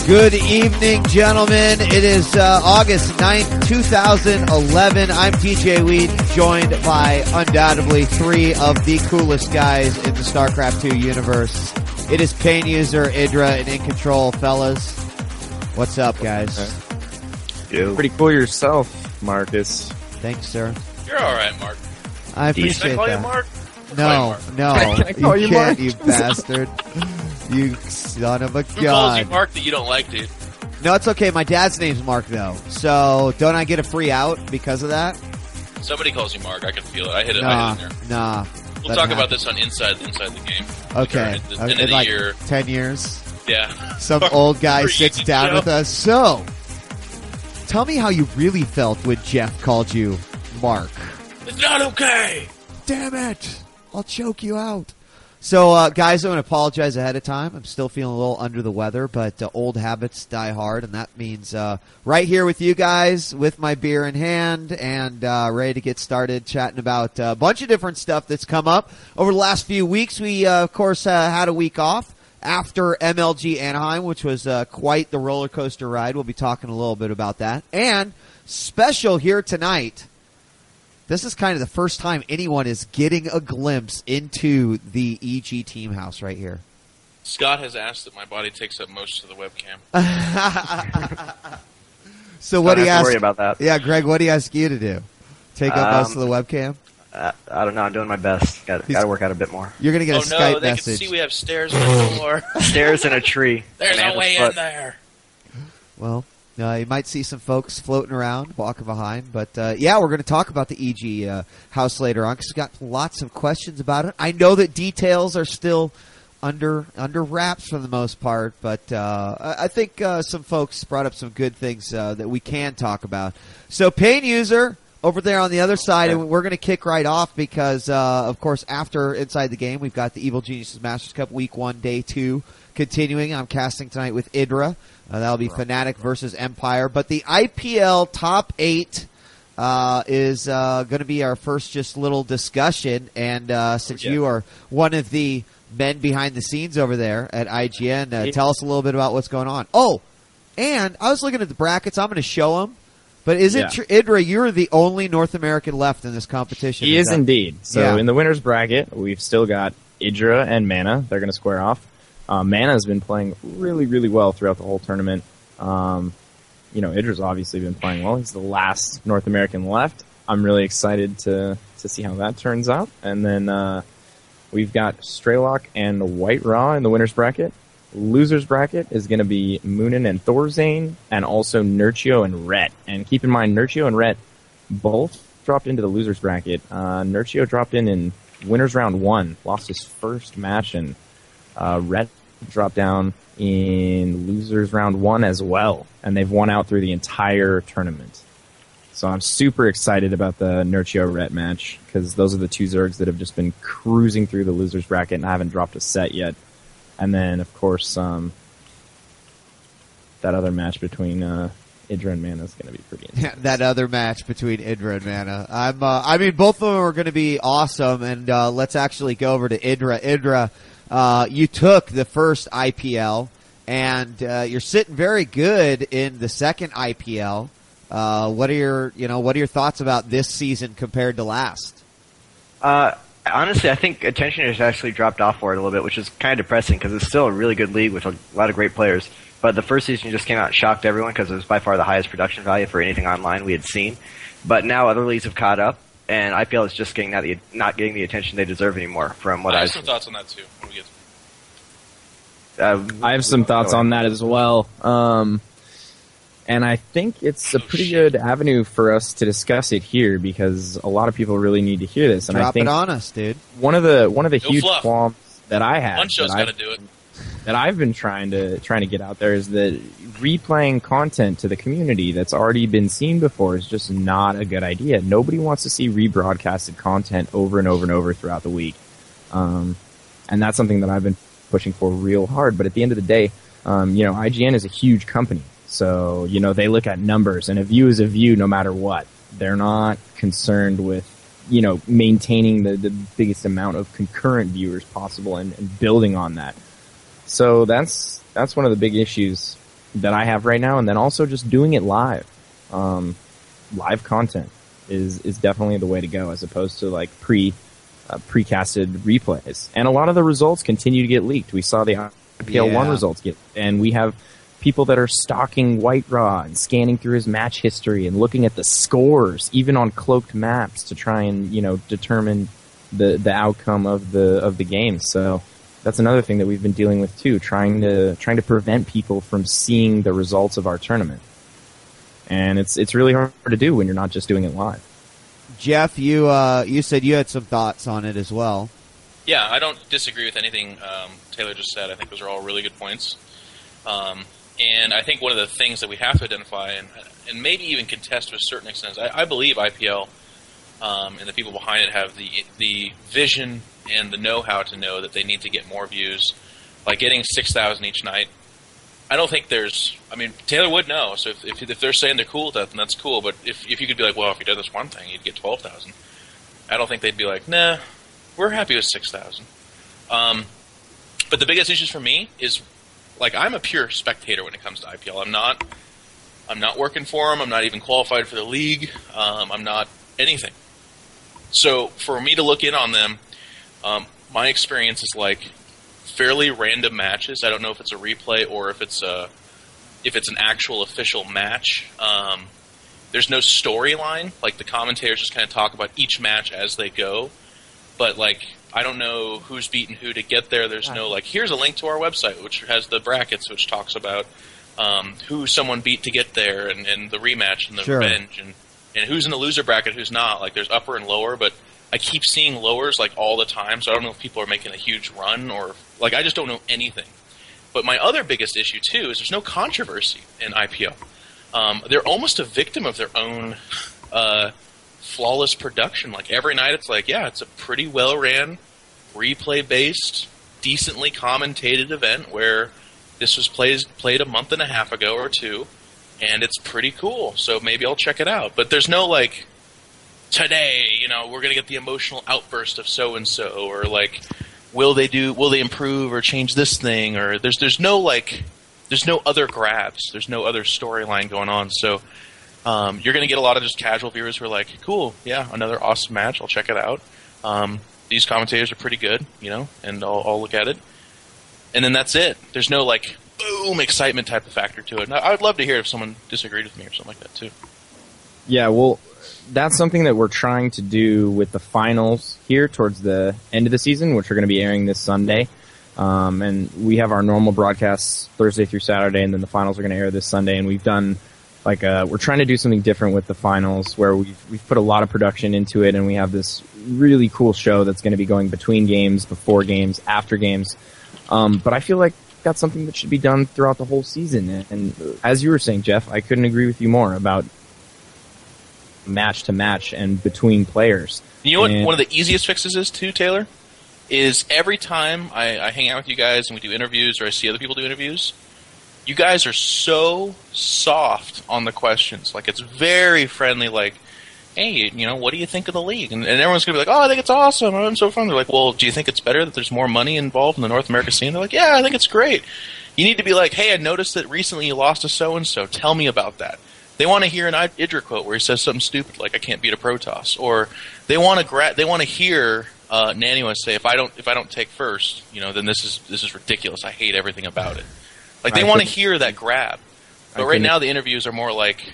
Good evening, gentlemen. It is August 9th, 2011. I'm DJ Weed, joined by undoubtedly three of the coolest guys in the StarCraft 2 universe. It is Pain User, Idra, and In Control, fellas. What's up, guys? Yo. Pretty cool yourself, Marcus. Thanks, sir. You're all right, Mark. I appreciate Can I call that. you Mark? No. Can I call you can't, Mark? you bastard. You son of a Who calls you god. Mark that you don't like, dude? No, it's okay. My dad's name's Mark, though. So, don't I get a free out because of that? Somebody calls you Mark. I can feel it. I hit it in there. Nah. We'll talk about this on Inside the Game. Okay. At the end of In the like year. 10 years. Yeah. Some old guy For sits you, down Joe. with us. So, tell me how you really felt when Jeff called you Mark. It's not okay. Damn it. I'll choke you out. So, guys, I'm going to apologize ahead of time. I'm still feeling a little under the weather, but old habits die hard, and that means right here with you guys with my beer in hand and ready to get started chatting about a bunch of different stuff that's come up. Over the last few weeks, we, of course, had a week off after MLG Anaheim, which was quite the roller coaster ride. We'll be talking a little bit about that. And special here tonight, this is kind of the first time anyone is getting a glimpse into the EG team house right here. Scott has asked that my body takes up most of the webcam. So what do you Don't have ask? to worry about that. Yeah, Greg, what do you ask you to do? Take up most of the webcam? I don't know. I'm doing my best. Got to work out a bit more. You're going to get Oh a no, Skype they message. can see we have stairs in the door. Stairs in a tree. There's Amanda's a way foot. in there. Well, you might see some folks floating around, walking behind. But, yeah, we're going to talk about the EG house later on because we've got lots of questions about it. I know that details are still under wraps for the most part, but I think some folks brought up some good things that we can talk about. So, Pain User over there on the other side, and we're going to kick right off because, of course, after Inside the Game, we've got the Evil Geniuses Masters Cup Week 1, Day 2 continuing. I'm casting tonight with Idra. That'll be Fnatic versus Empire. But the IPL Top 8 is going to be our first just little discussion. And since you are one of the men behind the scenes over there at IGN, tell us a little bit about what's going on. Oh, and I was looking at the brackets. I'm going to show them. But is it true, Idra, you're the only North American left in this competition? He is indeed. So Yeah. in the winner's bracket, we've still got Idra and Mana. They're going to square off. Mana has been playing really, really well throughout the whole tournament. Idra's obviously been playing well. He's the last North American left. I'm really excited to see how that turns out. And then we've got Straylock and White Raw in the winner's bracket. Loser's bracket is going to be Moonin and Thorzane, and also Nurchio and Rhett. And keep in mind, Nurchio and Rhett both dropped into the loser's bracket. Nurchio dropped in winner's round 1, lost his first match, and Rhett dropped down in losers round 1 as well. And they've won out through the entire tournament. So I'm super excited about the Nurchio-Rhett match, because those are the two Zergs that have just been cruising through the loser's bracket and haven't dropped a set yet. And then, of course, that other match between Idra and Mana is going to be pretty intense. That other match between Idra and Mana. I mean, both of them are going to be awesome, and let's actually go over to Idra. Idra, you took the first IPL, and you're sitting very good in the second IPL. What are your thoughts about this season compared to last? Honestly, I think attention has actually dropped off for it a little bit, which is kind of depressing because it's still a really good league with a lot of great players. But the first season just came out and shocked everyone because it was by far the highest production value for anything online we had seen. But now other leagues have caught up, and IPL is just not getting the attention they deserve anymore from what I have I've some seen. thoughts on that too. When we get I have some thoughts on that as well. And I think it's a pretty good avenue for us to discuss it here because a lot of people really need to hear this. And Drop I think it on us, dude. one of the huge fluff. qualms that I have One show's got to do it. that I've been trying to get out there is that replaying content to the community that's already been seen before is just not a good idea. Nobody wants to see rebroadcasted content over and over and over throughout the week. And that's something that I've been pushing for real hard. But at the end of the day, IGN is a huge company. So, they look at numbers, and a view is a view no matter what. They're not concerned with, maintaining the biggest amount of concurrent viewers possible and building on that. So that's one of the big issues that I have right now, and then also just doing it live. Live content is definitely the way to go, as opposed to like precasted replays. And a lot of the results continue to get leaked. We saw the IPL 1 results and we have people that are stalking White Raw and scanning through his match history and looking at the scores, even on cloaked maps, to try and, determine the outcome of the game. So that's another thing that we've been dealing with too, trying to prevent people from seeing the results of our tournament. And it's really hard to do when you're not just doing it live. Jeff, you said you had some thoughts on it as well. Yeah, I don't disagree with anything Taylor just said. I think those are all really good points. And I think one of the things that we have to identify and maybe even contest to a certain extent is I believe IPL and the people behind it have the vision and the know-how to know that they need to get more views. Like getting 6,000 each night, I don't think Taylor would know. So if they're saying they're cool with that, then that's cool. But if you could be like, well, if you did this one thing, you'd get 12,000. I don't think they'd be like, nah, we're happy with 6,000. But the biggest issues for me is, like, I'm a pure spectator when it comes to IPL. I'm not working for them. I'm not even qualified for the league. I'm not anything. So for me to look in on them, my experience is like fairly random matches. I don't know if it's a replay or if it's an actual official match. There's no storyline. Like, the commentators just kind of talk about each match as they go. But, like, I don't know who's beaten who to get there. There's no, like, here's a link to our website, which has the brackets, which talks about who someone beat to get there and the rematch and the revenge and who's in the loser bracket, who's not. Like, there's upper and lower, but I keep seeing lowers, like, all the time, so I don't know if people are making a huge run or, like, I just don't know anything. But my other biggest issue, too, is there's no controversy in IPO. They're almost a victim of their own flawless production. Like, every night it's like, yeah, it's a pretty well-ran, replay-based, decently commentated event where this was played a month and a half ago or two, and it's pretty cool, so maybe I'll check it out. But there's no, like, today, we're going to get the emotional outburst of so-and-so, or, like, will they improve or change this thing, or there's no other grabs, there's no other storyline going on, so you're going to get a lot of just casual viewers who are like, cool, yeah, another awesome match, I'll check it out. These commentators are pretty good, and I'll look at it. And then that's it. There's no, like, boom, excitement type of factor to it. I would love to hear if someone disagreed with me or something like that, too. Yeah, well, that's something that we're trying to do with the finals here towards the end of the season, which are going to be airing this Sunday. And we have our normal broadcasts Thursday through Saturday, and then the finals are going to air this Sunday. And we've done, like, we're trying to do something different with the finals, where we've put a lot of production into it, and we have this really cool show that's going to be going between games, before games, after games. But I feel like that's something that should be done throughout the whole season. And as you were saying, Jeff, I couldn't agree with you more about match to match and between players. You know what one of the easiest fixes is, too, Taylor? Is every time I hang out with you guys and we do interviews, or I see other people do interviews, you guys are so soft on the questions. Like, it's very friendly, like, hey, what do you think of the league? And everyone's going to be like, oh, I think it's awesome, I'm so fun. They're like, well, do you think it's better that there's more money involved in the North America scene? They're like, yeah, I think it's great. You need to be like, hey, I noticed that recently you lost to so-and-so. Tell me about that. They want to hear an Idra quote where he says something stupid like, I can't beat a Protoss. Or they want to hear Naniwa say, if I don't take first, then this is ridiculous. I hate everything about it. Like, they want to hear that grab. But right now the interviews are more like,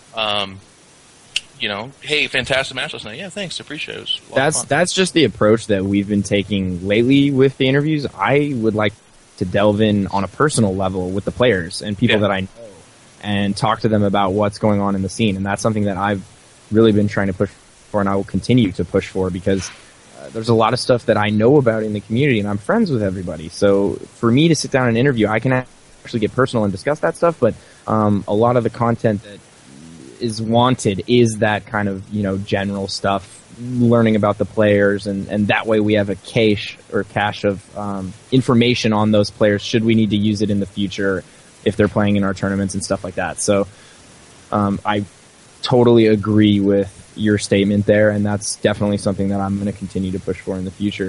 hey, fantastic match last night. Yeah, thanks, appreciate it. It was that's just the approach that we've been taking lately with the interviews. I would like to delve in on a personal level with the players and people that I know, and talk to them about what's going on in the scene. And that's something that I've really been trying to push for, and I will continue to push for, because there's a lot of stuff that I know about in the community, and I'm friends with everybody. So for me to sit down and interview, I can actually get personal and discuss that stuff, but a lot of the content that is wanted is that kind of, general stuff, learning about the players, and that way we have a cache of information on those players should we need to use it in the future if they're playing in our tournaments and stuff like that. So I totally agree with your statement there, and that's definitely something that I'm going to continue to push for in the future.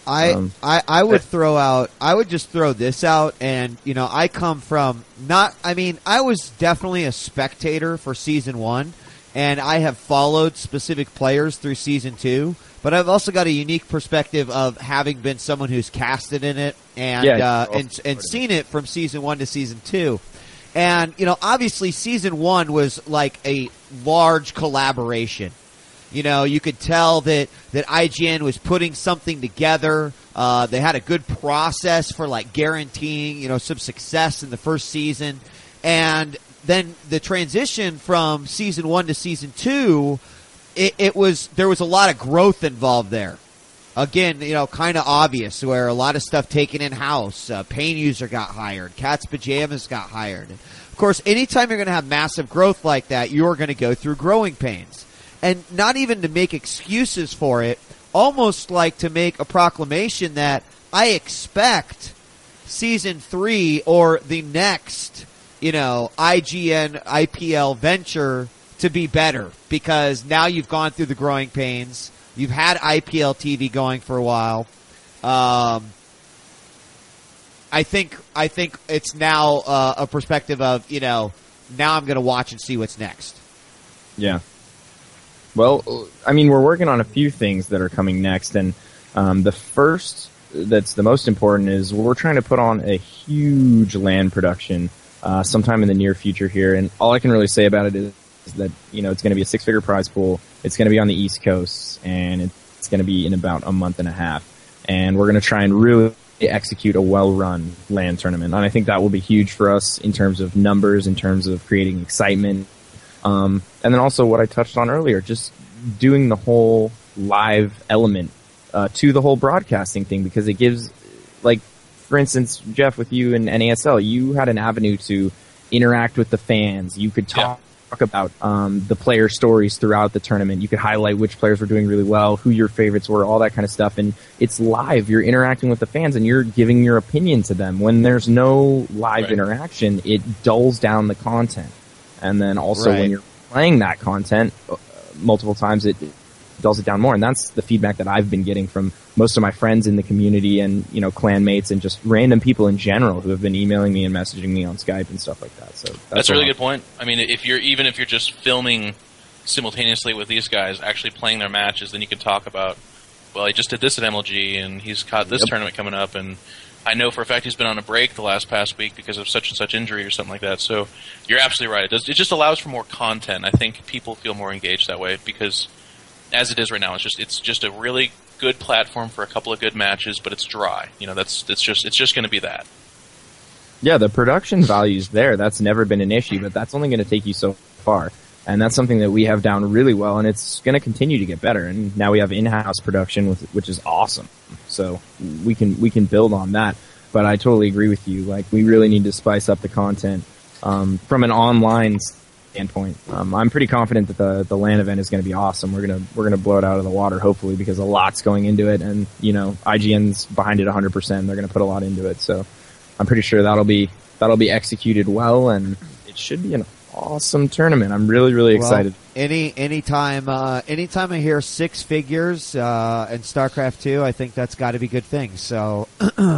I would just throw this out, and I come from I was definitely a spectator for season 1, and I have followed specific players through season 2, but I've also got a unique perspective of having been someone who's casted in it and seen it from season 1 to season 2. And obviously season 1 was like a large collaboration. You could tell that IGN was putting something together. They had a good process for like guaranteeing, some success in the first season. And then the transition from season 1 to season 2, there was a lot of growth involved there. Again, kind of obvious, where a lot of stuff taken in-house. Pain User got hired. Cat's Pajamas got hired. And of course, anytime you're going to have massive growth like that, you're going to go through growing pains. And not even to make excuses for it, almost like to make a proclamation that I expect season 3 or the next, IGN IPL venture to be better, because now you've gone through the growing pains. You've had IPL TV going for a while. I think it's now a perspective of, now I'm going to watch and see what's next. Yeah. Well, we're working on a few things that are coming next, and the first that's the most important is we're trying to put on a huge LAN production sometime in the near future here, and all I can really say about it is that, it's going to be a 6-figure prize pool. It's going to be on the East Coast, and it's going to be in about a month and a half, and we're going to try and really execute a well-run LAN tournament, and I think that will be huge for us in terms of numbers, in terms of creating excitement. And then also what I touched on earlier, just doing the whole live element to the whole broadcasting thing, because it gives, like, for instance, Jeff, with you and NASL, you had an avenue to interact with the fans. You could talk about the player stories throughout the tournament. You could highlight which players were doing really well, who your favorites were, all that kind of stuff. And it's live. You're interacting with the fans, and you're giving your opinion to them. When there's no live interaction, it dulls down the content. And then also when you're playing that content multiple times, it dulls it down more. And that's the feedback that I've been getting from most of my friends in the community and, clan mates and just random people in general who have been emailing me and messaging me on Skype and stuff like that. So that's a really good point. If you're just filming simultaneously with these guys actually playing their matches, then you can talk about, well, he just did this at MLG and he's got this tournament coming up, and I know for a fact he's been on a break the past week because of such and such injury or something like that. So you're absolutely right. It just allows for more content. I think people feel more engaged that way, because as it is right now, it's just a really good platform for a couple of good matches, but it's dry. It's just going to be that. Yeah, the production value's there. That's never been an issue, but that's only going to take you so far. And that's something that we have down really well, and it's going to continue to get better. And now we have in-house production, which is awesome. So we can build on that. But I totally agree with you. Like, we really need to spice up the content from an online standpoint. I'm pretty confident that the LAN event is going to be awesome. We're gonna blow it out of the water, hopefully, because a lot's going into it, and IGN's behind it 100%. They're going to put a lot into it. So I'm pretty sure that'll be executed well, and it should be an awesome tournament. I'm really, really excited. Anytime I hear 6 figures in StarCraft 2, I think that's got to be good things. So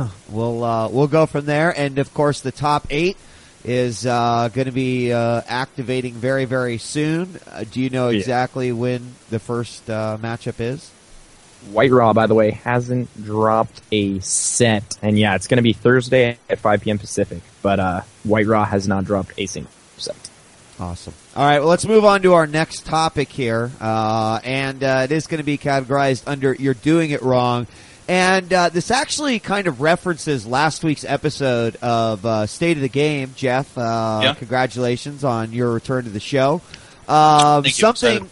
we'll go from there. And of course, the top 8 is going to be activating very, very soon. Do you know exactly when the first matchup is? White Raw, by the way, hasn't dropped a set, and yeah, it's going to be Thursday at 5 p.m. Pacific. But White Raw has not dropped a single set. Awesome. All right, well, let's move on to our next topic here, and it is going to be categorized under "You're Doing It Wrong," and this actually kind of references last week's episode of State of the Game. Jeff, congratulations on your return to the show. Something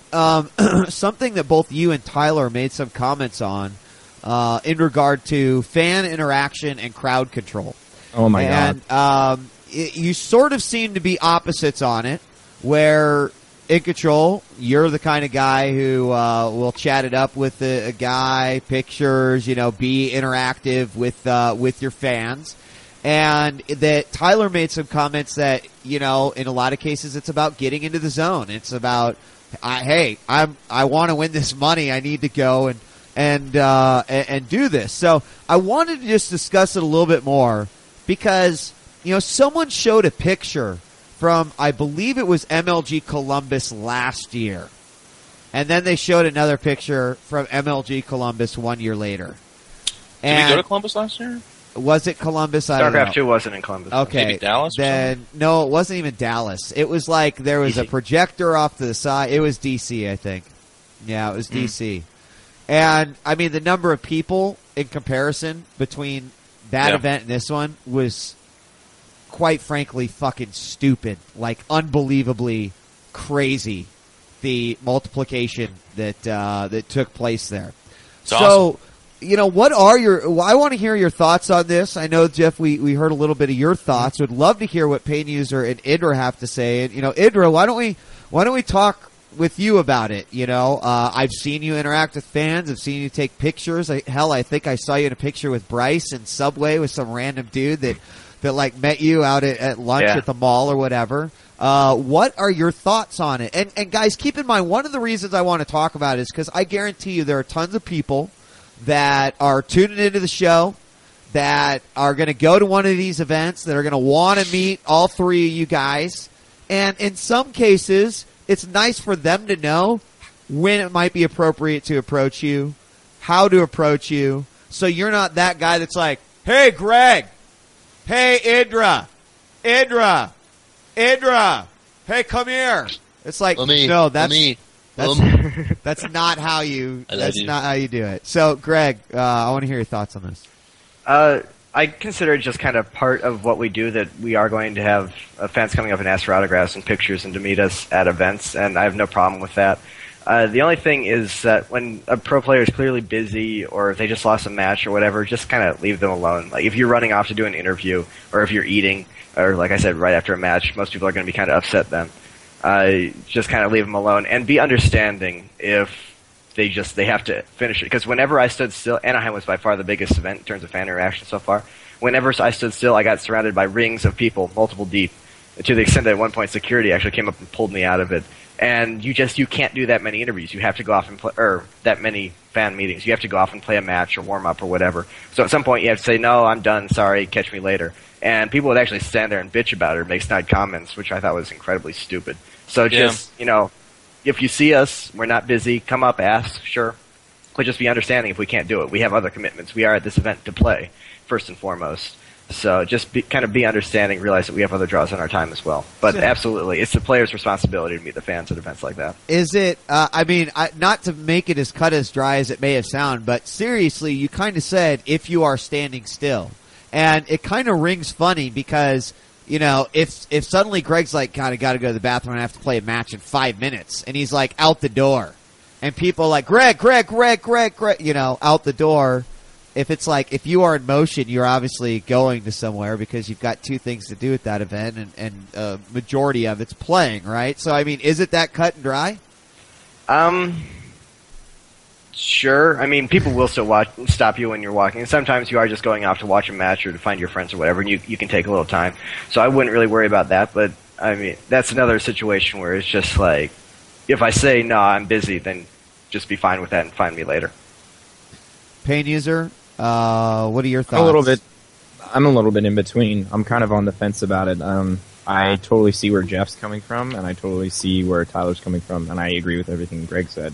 that both you and Tyler made some comments on in regard to fan interaction and crowd control. Oh my God! And you sort of seem to be opposites on it. Where in control, you're the kind of guy who will chat it up with a guy, pictures, be interactive with your fans. And that Tyler made some comments that, in a lot of cases it's about getting into the zone. It's about, hey, I want to win this money. I need to go and do this. So I wanted to just discuss it a little bit more because, someone showed a picture from, I believe it was MLG Columbus last year. And then they showed another picture from MLG Columbus 1 year later. Did we go to Columbus last year? Was it Columbus? I don't know. StarCraft 2 wasn't in Columbus. Okay. Maybe Dallas or something? No, it wasn't even Dallas. It was like there was a DC. projector off to the side. It was DC, I think. Yeah, it was DC. And, I mean, the number of people in comparison between that event and this one was, quite frankly, fucking stupid. Like, unbelievably crazy, the multiplication that took place there. It's awesome. What are I want to hear your thoughts on this. I know, Jeff, we heard a little bit of your thoughts. Would love to hear what Pain User and Idra have to say. And, Idra, why don't we talk with you about it? I've seen you interact with fans. I've seen you take pictures. I think I saw you in a picture with Bryce in Subway with some random dude that like met you out at lunch at the mall or whatever. What are your thoughts on it? And guys, keep in mind, one of the reasons I want to talk about it is because I guarantee you there are tons of people that are tuning into the show, that are going to go to one of these events, that are going to want to meet all three of you guys. And in some cases, it's nice for them to know when it might be appropriate to approach you, how to approach you, so you're not that guy that's like, hey, Greg, hey, Idra, hey, come here. It's like, no, that's not how you do it. So, Greg, I want to hear your thoughts on this. I consider it just kind of part of what we do, that we are going to have fans coming up and ask for autographs and pictures and to meet us at events, and I have no problem with that. The only thing is that when a pro player is clearly busy or if they just lost a match or whatever, just kind of leave them alone. Like if you're running off to do an interview or if you're eating or, like I said, right after a match, most people are going to be kind of upset then. Just kind of leave them alone and be understanding if they have to finish it. Because whenever I stood still, Anaheim was by far the biggest event in terms of fan interaction so far. Whenever I stood still, I got surrounded by rings of people, multiple deep, to the extent that at one point security actually came up and pulled me out of it. And you can't do that many interviews. You have to go off and play, or that many fan meetings. You have to go off and play a match or warm up or whatever. So at some point you have to say, no, I'm done, sorry, catch me later. And people would actually stand there and bitch about it or make snide comments, which I thought was incredibly stupid. So just, if you see us, we're not busy, come up, ask, sure. But just be understanding if we can't do it. We have other commitments. We are at this event to play, first and foremost. So just be understanding, realize that we have other draws on our time as well. But absolutely, it's the player's responsibility to meet the fans at events like that. Is it, not to make it as cut as dry as it may have sounded, but seriously, you kind of said, if you are standing still. And it kind of rings funny because, if suddenly Greg's like, God, I got to go to the bathroom and I have to play a match in 5 minutes, and he's like out the door, and people are like, Greg, out the door. If it's like, if you are in motion, you're obviously going to somewhere because you've got two things to do at that event, and majority of it's playing, right? So, is it that cut and dry? Sure. People will still stop you when you're walking. And sometimes you are just going off to watch a match or to find your friends or whatever, and you can take a little time. So I wouldn't really worry about that. But, that's another situation where it's just like, if I say, no, I'm busy, then just be fine with that and find me later. Pain User, what are your thoughts? I'm a little bit in between. I'm kind of on the fence about it. I totally see where Jeff's coming from, and I totally see where Tyler's coming from, and I agree with everything Greg said.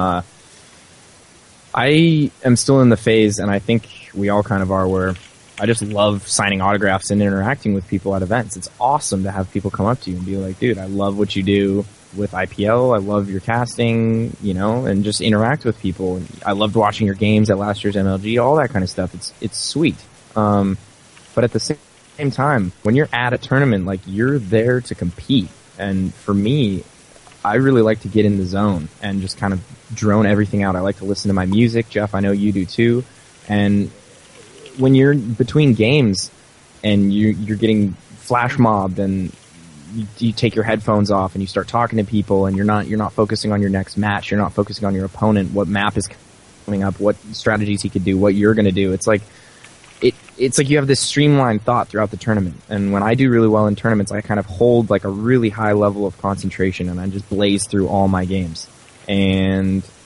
I am still in the phase, and I think we all kind of are, where I just love signing autographs and interacting with people at events. It's awesome to have people come up to you and be like, dude, I love what you do with IPL. I love your casting, and just interact with people. And I loved watching your games at last year's MLG, all that kind of stuff. It's sweet. But at the same time, when you're at a tournament, like, you're there to compete. And for me, I really like to get in the zone and just kind of drone everything out. I like to listen to my music. Jeff, I know you do too. And when you're between games and you're getting flash mobbed and you take your headphones off and you start talking to people, and you're not focusing on your next match. You're not focusing on your opponent, what map is coming up, what strategies he could do, what you're going to do. It's like you have this streamlined thought throughout the tournament. And when I do really well in tournaments, I kind of hold like a really high level of concentration, and I just blaze through all my games. And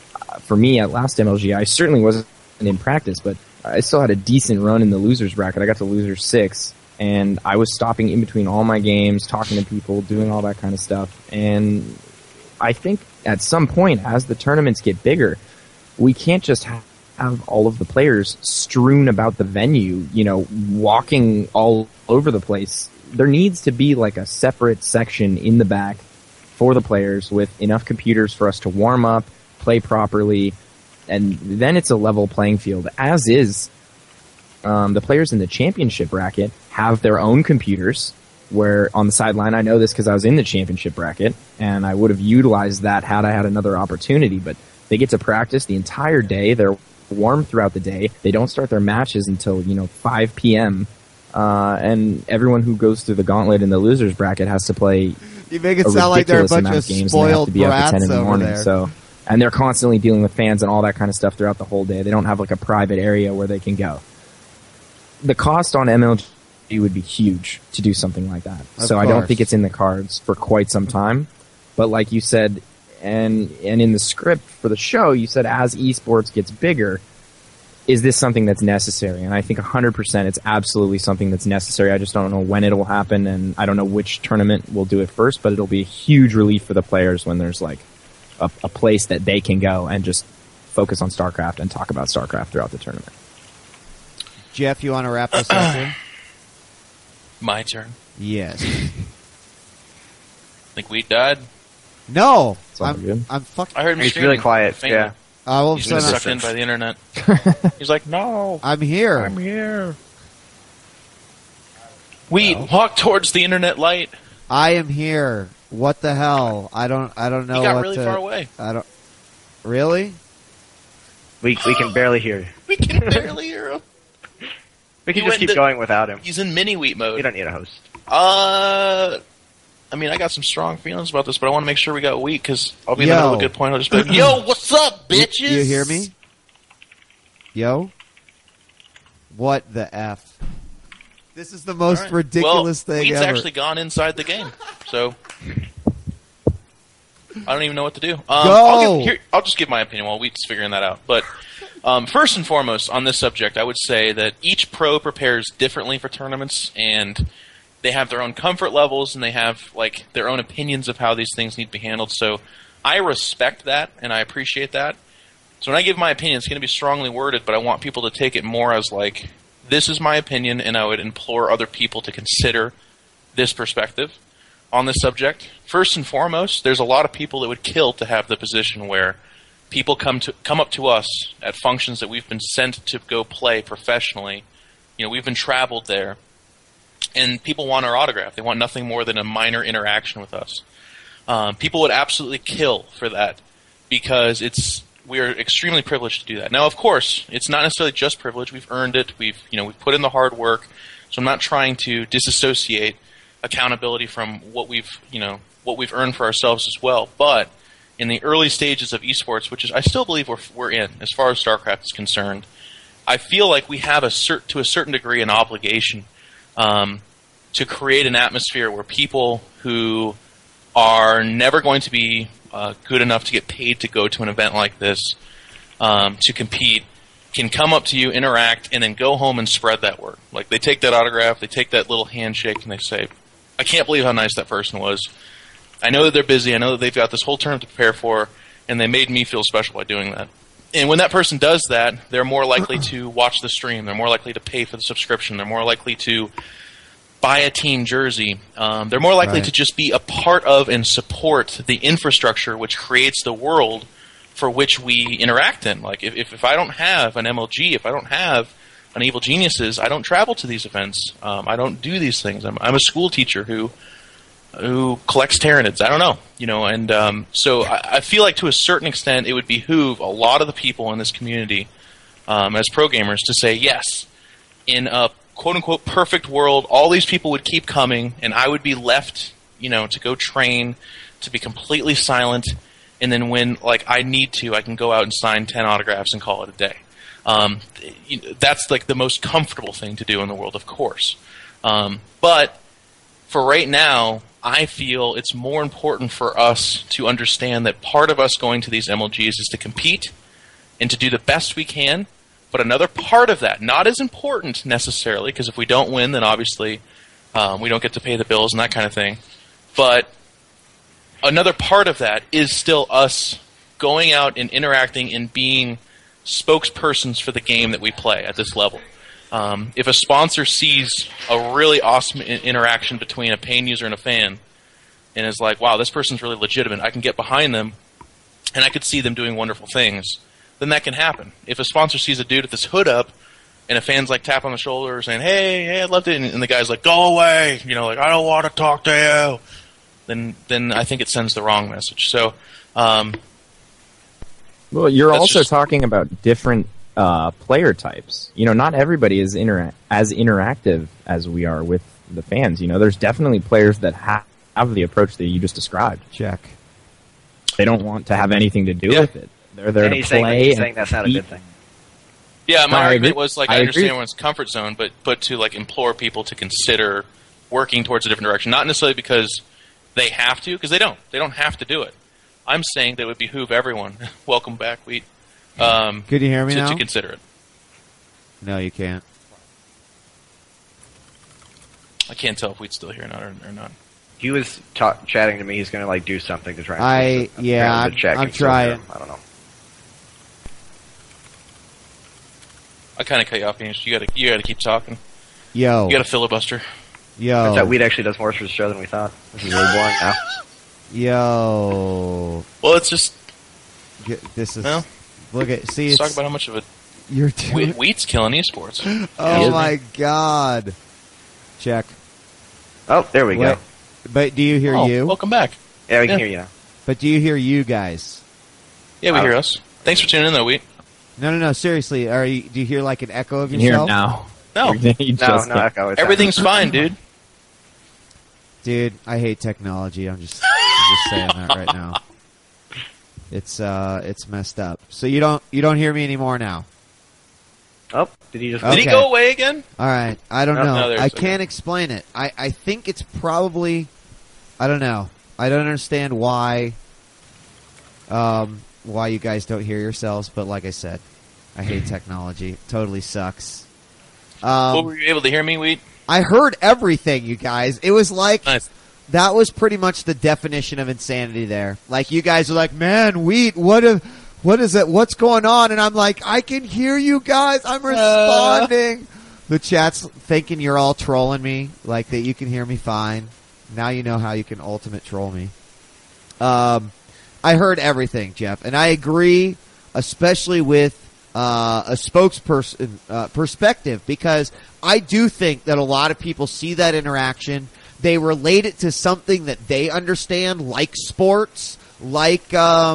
for me at last MLG, I certainly wasn't in practice, but I still had a decent run in the losers bracket. I got to loser 6, and I was stopping in between all my games, talking to people, doing all that kind of stuff. And I think at some point, as the tournaments get bigger, we can't just have all of the players strewn about the venue, walking all over the place. There needs to be like a separate section in the back for the players with enough computers for us to warm up, play properly, and then it's a level playing field. As is, the players in the championship bracket have their own computers, where on the sideline, I know this because I was in the championship bracket, and I would have utilized that had I had another opportunity, but they get to practice the entire day. They're warm throughout the day. They don't start their matches until, 5 p.m., and everyone who goes through the gauntlet in the losers bracket has to play You make it sound like they're a bunch of games, and they have to spoiled be up at 10 in the brats over morning. there. So, and they're constantly dealing with fans and all that kind of stuff throughout the whole day. They don't have like a private area where they can go. The cost on MLG would be huge to do something like that. So I don't think it's in the cards for quite some time. But like you said, and in the script for the show, you said as esports gets bigger, is this something that's necessary? And I think 100% it's absolutely something that's necessary. I just don't know when it will happen, and I don't know which tournament will do it first, but it'll be a huge relief for the players when there's like a place that they can go and just focus on StarCraft and talk about StarCraft throughout the tournament. Jeff, you want to wrap this up here? My turn. Yes. Think we died? No. It's all good. I'm fucking... I heard him He's screaming really quiet. faintly. Yeah. all of a He's been sudden, sucked in by the internet. He's like, no, I'm here. I'm here. We walk towards the internet light. I am here. What the hell? I don't know. He got what really to, far away. I don't. Really? We can barely hear you. We can barely hear him. We can He just went keep going without him. He's in mini wheat mode. We don't need a host. I mean, I got some strong feelings about this, but I want to make sure we got wheat because I'll be in Yo. the middle of a good point. I'll just be like, yo, what's up, bitches? You hear me? Yo? What the F? This is the most All right. ridiculous thing Wheat's ever. actually gone inside the game, so I don't even know what to do. Go! I'll just give my opinion while Wheat's figuring that out. But first and foremost, on this subject, I would say that each pro prepares differently for tournaments, and they have their own comfort levels, and they have like their own opinions of how these things need to be handled. So I respect that, and I appreciate that. So when I give my opinion, it's going to be strongly worded, but I want people to take it more as like, this is my opinion, and I would implore other people to consider this perspective on this subject. First and foremost, there's a lot of people that would kill to have the position where people come up to us at functions that we've been sent to go play professionally. You know, we've been traveled there, and people want our autograph. They want nothing more than a minor interaction with us. People would absolutely kill for that because we are extremely privileged to do that. Now, of course, it's not necessarily just privilege. We've earned it. We've put in the hard work. So I'm not trying to disassociate accountability from what we've earned for ourselves as well. But in the early stages of esports, which is I still believe we're in as far as StarCraft is concerned, I feel like we have to a certain degree an obligation to create an atmosphere where people who are never going to be good enough to get paid to go to an event like this to compete can come up to you, interact, and then go home and spread that word. Like, they take that autograph, they take that little handshake, and they say, I can't believe how nice that person was. I know that they're busy, I know that they've got this whole term to prepare for, and they made me feel special by doing that. And when that person does that, they're more likely to watch the stream, they're more likely to pay for the subscription, they're more likely to buy a team jersey. They're more likely to just be a part of and support the infrastructure which creates the world for which we interact in. Like, if I don't have an MLG, if I don't have an Evil Geniuses, I don't travel to these events. I don't do these things. I'm a school teacher who collects Tyranids. I don't know, and so I feel like to a certain extent it would behoove a lot of the people in this community as pro gamers to say, yes, in a quote-unquote perfect world, all these people would keep coming, and I would be left, to go train, to be completely silent, and then when, I need to, I can go out and sign 10 autographs and call it a day. That's, the most comfortable thing to do in the world, of course. But for right now, I feel it's more important for us to understand that part of us going to these MLGs is to compete, and to do the best we can. But another part of that, not as important necessarily, because if we don't win, then obviously we don't get to pay the bills and that kind of thing. But another part of that is still us going out and interacting and being spokespersons for the game that we play at this level. If a sponsor sees a really awesome interaction between a paying user and a fan and is like, wow, this person's really legitimate, I can get behind them, and I could see them doing wonderful things, then that can happen. If a sponsor sees a dude with his hood up and a fan's like tap on the shoulder saying, hey, I loved it, and the guy's like, go away, like, I don't want to talk to you, then I think it sends the wrong message. So, well, you're also just talking about different player types. Not everybody is as interactive as we are with the fans. There's definitely players that have the approach that you just described. Check. They don't want to have anything to do with it. They're there to play. He's saying that's not a good thing. Yeah, my No, I argument agree. was, like, I I understand agree. everyone's comfort zone, but to, like, implore people to consider working towards a different direction. Not necessarily because they have to, because they don't. They don't have to do it. I'm saying that it would behoove everyone. Welcome back, Wheat. Could you hear me now? to consider it. No, you can't. I can't tell if Wheat's still here or not. He was chatting to me. He's going to do something to try and I'm I'm trying. I don't know. I kind of cut you off, Gaines. You gotta keep talking. Yo. You gotta filibuster. Yo. That Weed actually does more for the show than we thought. This is really boring now. Yo. Well, it's just This is... Well, look at... See, let's it's... talk about how much of it You're doing... Wheat's killing esports. Oh, my God. Check. Oh, there we go. But do you hear you? Welcome back. Yeah, we can hear you now. But do you hear you guys? Yeah, we hear us. Thanks for tuning in, though, Wheat. No. Seriously, do you hear like an echo of You can hear yourself? it now. No. No echo. It's Everything's fine, dude. Dude, I hate technology. I'm just saying that right now. It's messed up. So you don't hear me anymore now. Oh, did he just... Okay. Did he go away again? All right, I don't No, know. there's I okay. can't explain it. I think it's probably, I don't know. I don't understand why you guys don't hear yourselves. But like I said, I hate technology. It totally sucks. Were you able to hear me, Wheat? I heard everything, you guys. It was like Nice. that was pretty much the definition of insanity there. Like you guys were like, "Man, Wheat, what is it? What's going on?" And I'm like, "I can hear you guys. I'm responding." The chat's thinking you're all trolling me, like that you can hear me fine. Now you know how you can ultimate troll me. I heard everything, Jeff, and I agree, especially with a spokesperson perspective, because I do think that a lot of people see that interaction, they relate it to something that they understand, like sports, like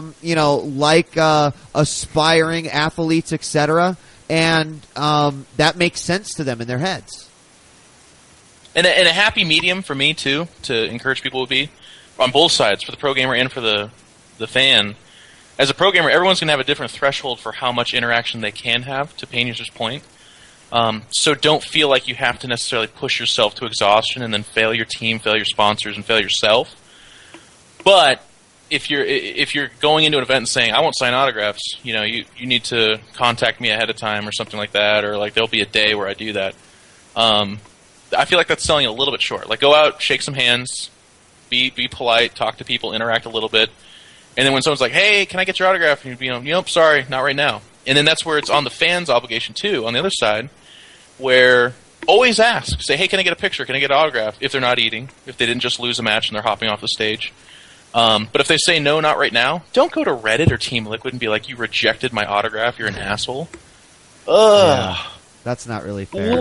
aspiring athletes, etc., and that makes sense to them in their heads. And a happy medium for me, too, to encourage people would be, on both sides, for the pro gamer and for the fan. As a pro gamer, everyone's going to have a different threshold for how much interaction they can have, to Payne User's point. So don't feel like you have to necessarily push yourself to exhaustion and then fail your team, fail your sponsors, and fail yourself. But if you're going into an event and saying, I won't sign autographs, you need to contact me ahead of time or something like that, or like there'll be a day where I do that. I feel like that's selling a little bit short. Like, go out, shake some hands, be polite, talk to people, interact a little bit. And then when someone's like, hey, can I get your autograph? And you'd be, nope, sorry, not right now. And then that's where it's on the fans' obligation, too, on the other side, where always ask. Say, hey, can I get a picture? Can I get an autograph? If they're not eating, if they didn't just lose a match and they're hopping off the stage. But if they say no, not right now, don't go to Reddit or Team Liquid and be like, you rejected my autograph, you're an asshole. Ugh. Yeah, that's not really fair.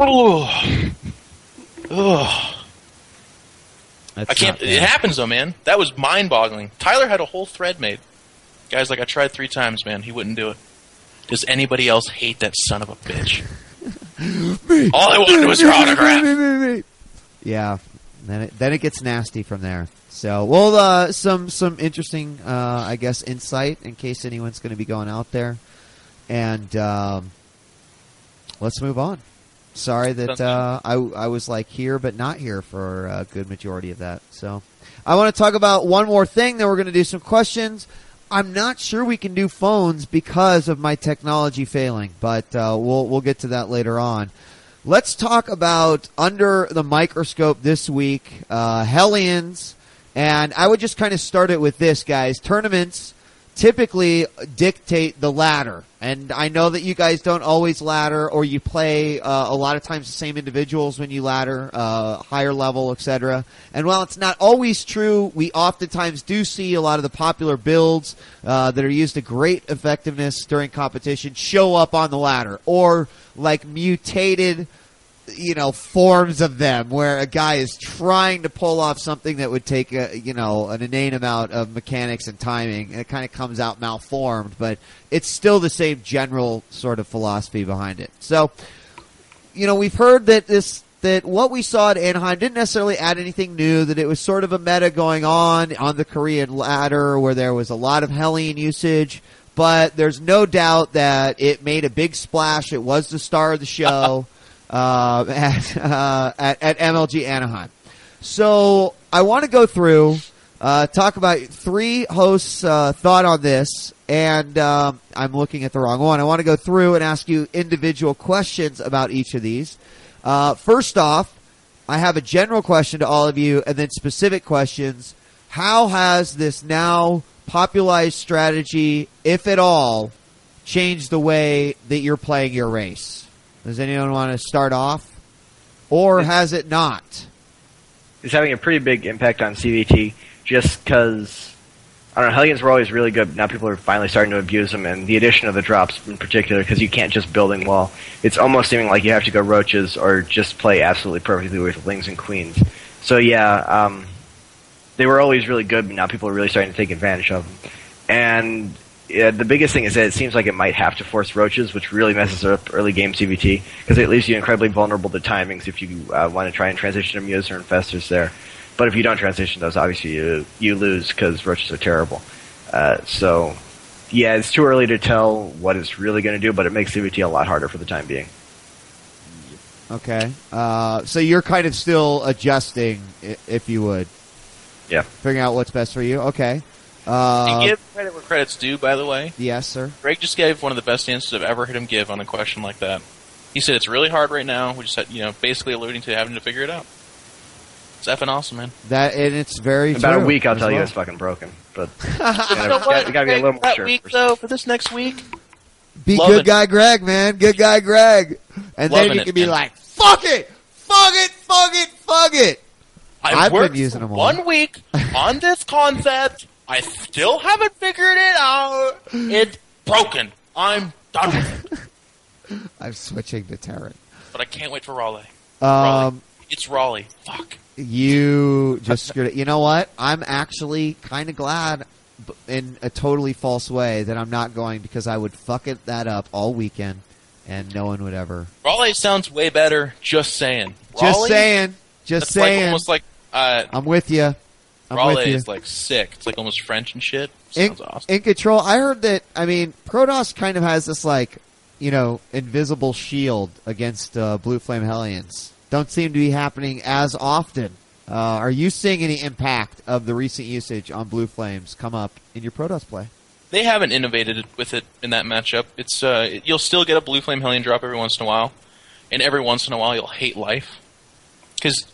Ugh. That's I can't. not fair. It happens though, man. That was mind-boggling. Tyler had a whole thread made. Guys, like, I tried 3 times, man. He wouldn't do it. Does anybody else hate that son of a bitch? All I wanted was your autograph. Yeah, then it gets nasty from there. So, well, some interesting, I guess, insight in case anyone's going to be going out there, and let's move on. Sorry that I was like here but not here for a good majority of that. So I want to talk about one more thing. Then we're going to do some questions. I'm not sure we can do phones because of my technology failing, but we'll get to that later on. Let's talk about under the microscope this week, Hellions, and I would just kind of start it with this, guys. Tournaments typically dictate the ladder, and I know that you guys don't always ladder, or you play a lot of times the same individuals when you ladder, higher level, etc. And while it's not always true, we oftentimes do see a lot of the popular builds that are used to great effectiveness during competition show up on the ladder, or like mutated forms of them, where a guy is trying to pull off something that would take an inane amount of mechanics and timing, and it kind of comes out malformed, but it's still the same general sort of philosophy behind it. So, we've heard that what we saw at Anaheim didn't necessarily add anything new, that it was sort of a meta going on the Korean ladder where there was a lot of Hellion usage, but there's no doubt that it made a big splash. It was the star of the show. At MLG Anaheim. So I want to go through, talk about three hosts' thought on this, and I'm looking at the wrong one. I want to go through and ask you individual questions about each of these. First off, I have a general question to all of you, and then specific questions. How has this now popularized strategy, if at all, changed the way that you're playing your race? Does anyone want to start off? Or has it not? It's having a pretty big impact on CVT just because, I don't know, Hellions were always really good. Now people are finally starting to abuse them, and the addition of the drops in particular, because you can't just building wall. It's almost seeming like you have to go roaches or just play absolutely perfectly with lings and queens. So yeah, they were always really good, but now people are really starting to take advantage of them. And the biggest thing is that it seems like it might have to force roaches, which really messes up early game CVT, because it leaves you incredibly vulnerable to timings if you want to try and transition to Muser and Festers there. But if you don't transition those, obviously you lose because roaches are terrible. So, yeah, it's too early to tell what it's really going to do, but it makes CVT a lot harder for the time being. Okay. So you're kind of still adjusting, if you would. Yeah. Figuring out what's best for you. Okay. And give credit where credit's due, by the way. Yes, sir. Greg just gave one of the best answers I've ever heard him give on a question like that. He said it's really hard right now. We just had, basically alluding to having to figure it out. It's effing awesome, man. And it's very About true a week, I'll tell you well. it's fucking broken. But You know what, you gotta be a little more that sure. week, though, for this next week, Be Loving good guy Greg, man. Good guy Greg. And Loving then you it, can be man. like, fuck it! Fuck it! Fuck it! Fuck it! I've been worked using for them all. 1 week on this concept. I still haven't figured it out. It's broken. I'm done with it. I'm switching to Terran. But I can't wait for Raleigh. It's Raleigh. Fuck. You just screwed it. You know what? I'm actually kind of glad, in a totally false way, that I'm not going, because I would fuck that up all weekend, and no one would ever. Raleigh sounds way better. Just saying. Just Raleigh, saying. Just that's saying. like almost like I'm with you. I'm with Raleigh you. is like sick. It's like almost French and shit. Sounds awesome. In Control, I heard that, Protoss kind of has this, invisible shield against Blue Flame Hellions. Don't seem to be happening as often. Are you seeing any impact of the recent usage on Blue Flames come up in your Protoss play? They haven't innovated with it in that matchup. It's you'll still get a Blue Flame Hellion drop every once in a while, and every once in a while you'll hate life. Because,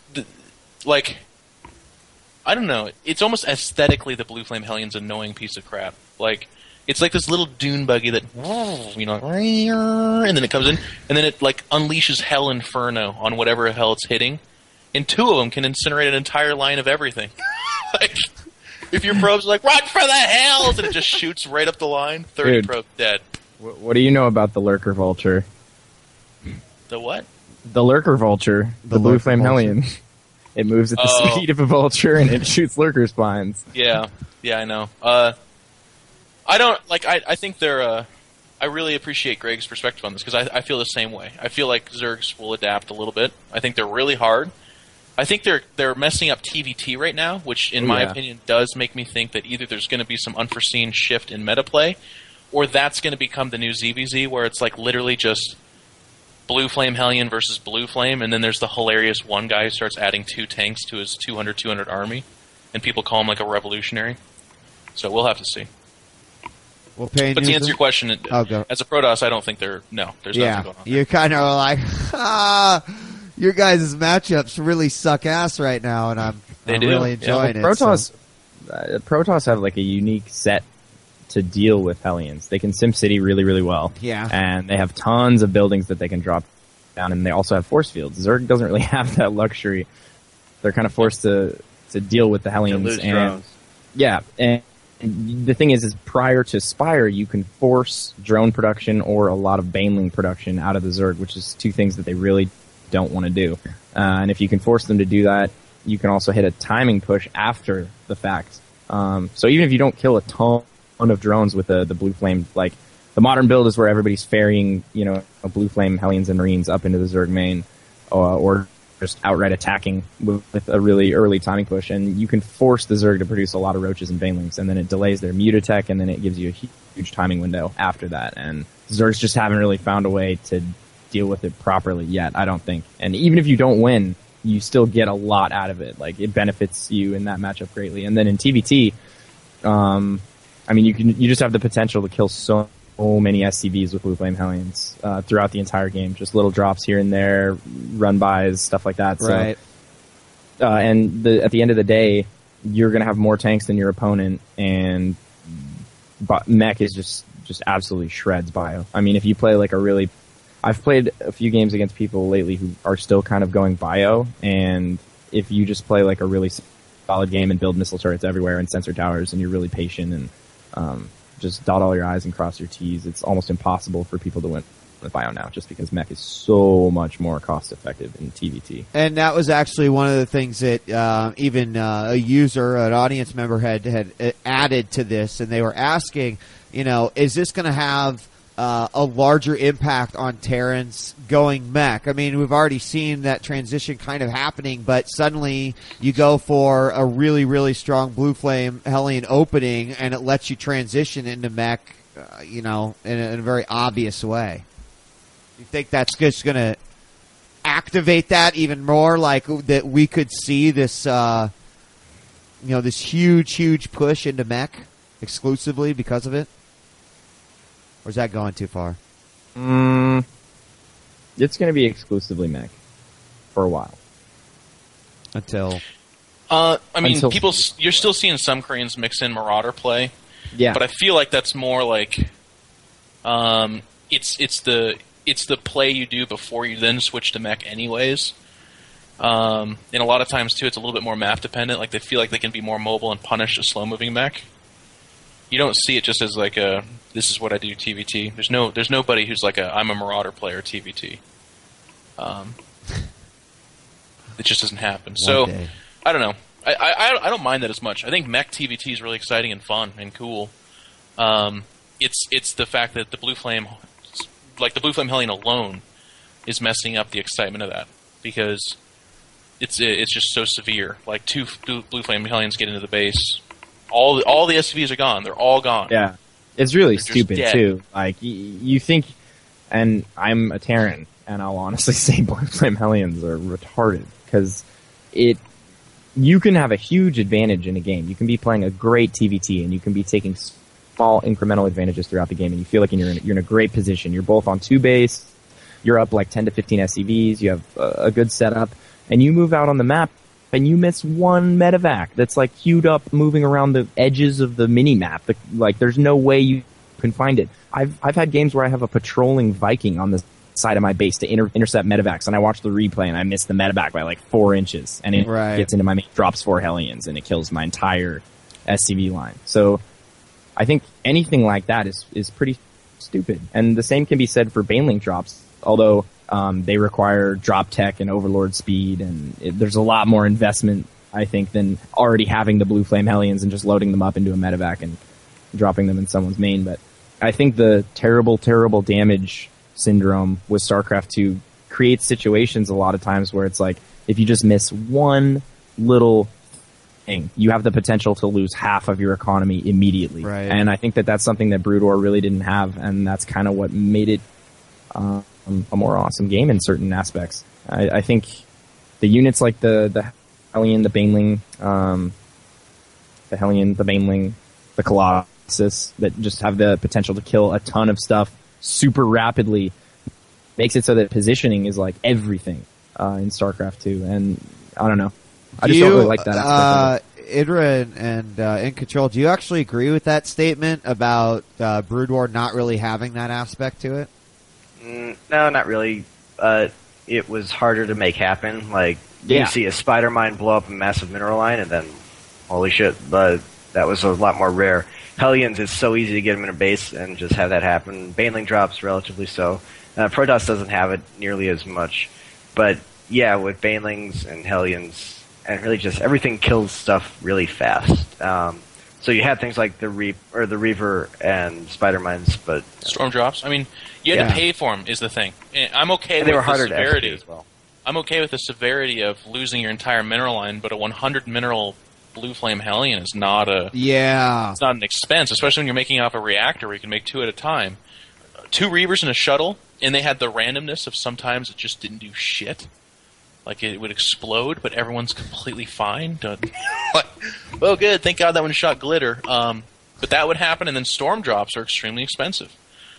I don't know, it's almost aesthetically the Blue Flame Hellion's an annoying piece of crap. It's like this little dune buggy that, and then it comes in, and then it, unleashes Hell Inferno on whatever hell it's hitting. And 2 of them can incinerate an entire line of everything. If your probe's run for the hells, and it just shoots right up the line, 30 Dude. probe dead. What do you know about the Lurker Vulture? The what? The Lurker Vulture, the Blue Lurker Flame Vulture. Hellion. It moves at the Oh. speed of a vulture, and it shoots lurker spines. Yeah, I know. I don't, I think they're, I really appreciate Greg's perspective on this, because I feel the same way. I feel like Zergs will adapt a little bit. I think they're really hard. I think they're messing up TVT right now, which, in my opinion, does make me think that either there's going to be some unforeseen shift in meta play, or that's going to become the new ZVZ, where it's literally just Blue Flame Hellion versus Blue Flame, and then there's the hilarious one guy who starts adding 2 tanks to his 200 army, and people call him a revolutionary. So we'll have to see. Will Pain But to use answer them? your question, Go. as a Protoss, I don't think there's nothing Yeah, going on. you're kind of like, your guys' matchups really suck ass right now, and I'm They do. really Yeah. enjoying it. Protoss, so- Protoss have like a unique set to deal with Hellions. They can SimCity really, really well. Yeah. And they have tons of buildings that they can drop down, and they also have force fields. Zerg doesn't really have that luxury. They're kind of forced to deal with the To Hellions. lose and drones. yeah, and the thing is prior to Spire, you can force drone production or a lot of Baneling production out of the Zerg, which is two things that they really don't want to do. And if you can force them to do that, you can also hit a timing push after the fact. So even if you don't kill a ton of drones with the Blue Flame, like the modern build is where everybody's ferrying, a Blue Flame Hellions and Marines up into the Zerg main, or just outright attacking with a really early timing push, and you can force the Zerg to produce a lot of Roaches and Banelings, and then it delays their Mutitech, and then it gives you a huge timing window after that. And Zergs just haven't really found a way to deal with it properly yet, I don't think. And even if you don't win, you still get a lot out of it. Like, it benefits you in that matchup greatly. And then in TVT, you just have the potential to kill so many SCVs with Blue Flame Hellions throughout the entire game. Just little drops here and there, run-bys, stuff like that. Right. So, and at the end of the day, you're going to have more tanks than your opponent, and mech is just absolutely shreds bio. I mean, if you play like I've played a few games against people lately who are still kind of going bio, and if you just play like a really solid game and build missile turrets everywhere and sensor towers, and you're really patient and just dot all your I's and cross your T's, it's almost impossible for people to win with bio now, just because mech is so much more cost effective in TVT. And that was actually one of the things that even a user, an audience member had added to this, and they were asking, is this going to have a larger impact on Terrans going mech? I mean, we've already seen that transition kind of happening, but suddenly you go for a really, really strong Blue Flame Hellion opening, and it lets you transition into mech, in a very obvious way. You think that's just going to activate that even more, like that we could see this, this huge push into mech exclusively because of it? Or is that going too far? It's going to be exclusively mech for a while. Until you're still seeing some Koreans mix in Marauder play. Yeah. But I feel like that's more like, it's the play you do before you then switch to mech anyways. And a lot of times too, it's a little bit more map dependent. Like they feel like they can be more mobile and punish a slow moving mech. You don't see it just as like this is what I do TVT. There's nobody who's like I'm a Marauder player TVT. It just doesn't happen. So day. I don't know. I don't mind that as much. I think mech TVT is really exciting and fun and cool. It's the fact that the Blue Flame Hellion alone is messing up the excitement of that, because it's just so severe. Like two Blue Flame Hellions get into the base, all the SCVs are gone. They're all gone. Yeah, it's really They're just stupid dead. too. Like you think, and I'm a Terran, and I'll honestly say Blue Flame Hellions are retarded, because you can have a huge advantage in a game. You can be playing a great TVT, and you can be taking small incremental advantages throughout the game, and you feel like you're in a great position. You're both on 2 base. You're up like 10 to 15 SCVs. You have a good setup, and you move out on the map, and you miss one medevac that's like queued up, moving around the edges of the mini map. Like there's no way you can find it. I've had games where I have a patrolling Viking on the side of my base to intercept medevacs, and I watch the replay and I miss the medevac by like 4 inches, and it gets into my main, drops 4 Hellions, and it kills my entire SCV line. So I think anything like that is pretty stupid. And the same can be said for Baneling drops, although they require drop tech and overlord speed, and there's a lot more investment, I think, than already having the Blue Flame Hellions and just loading them up into a medevac and dropping them in someone's main. But I think the terrible, terrible damage syndrome with StarCraft 2 creates situations a lot of times where it's like, if you just miss one little thing, you have the potential to lose half of your economy immediately. Right. And I think that's something that Brood War really didn't have, and that's kind of what made it a more awesome game in certain aspects. I think the units like the Hellion, the Baneling, the Hellion, the Baneling, the Colossus, Colossus that just have the potential to kill a ton of stuff super rapidly makes it so that positioning is like everything in StarCraft 2. And I don't know. I just don't really like that aspect of it. Idra and In Control, do you actually agree with that statement about Brood War not really having that aspect to it? No, not really. It was harder to make happen. Like, you see a spider mine blow up a massive mineral line, and then, holy shit, but that was a lot more rare. Hellions, it's so easy to get them in a base and just have that happen. Baneling drops, relatively so. Protoss doesn't have it nearly as much. But, yeah, with Banelings and Hellions, and really just everything kills stuff really fast. So you had things like the Reaver and Spider Mines, but... Storm drops. I mean, you had to pay for them, is the thing. And I'm okay with the severity. As well. I'm okay with the severity of losing your entire mineral line, but a 100 mineral Blue Flame Hellion is not a... Yeah. It's not an expense, especially when you're making off a reactor where you can make 2 at a time. 2 Reavers and a shuttle, and they had the randomness of sometimes it just didn't do shit. Like, it would explode, but everyone's completely fine. Well, good. Thank God that one shot glitter. But that would happen, and then storm drops are extremely expensive.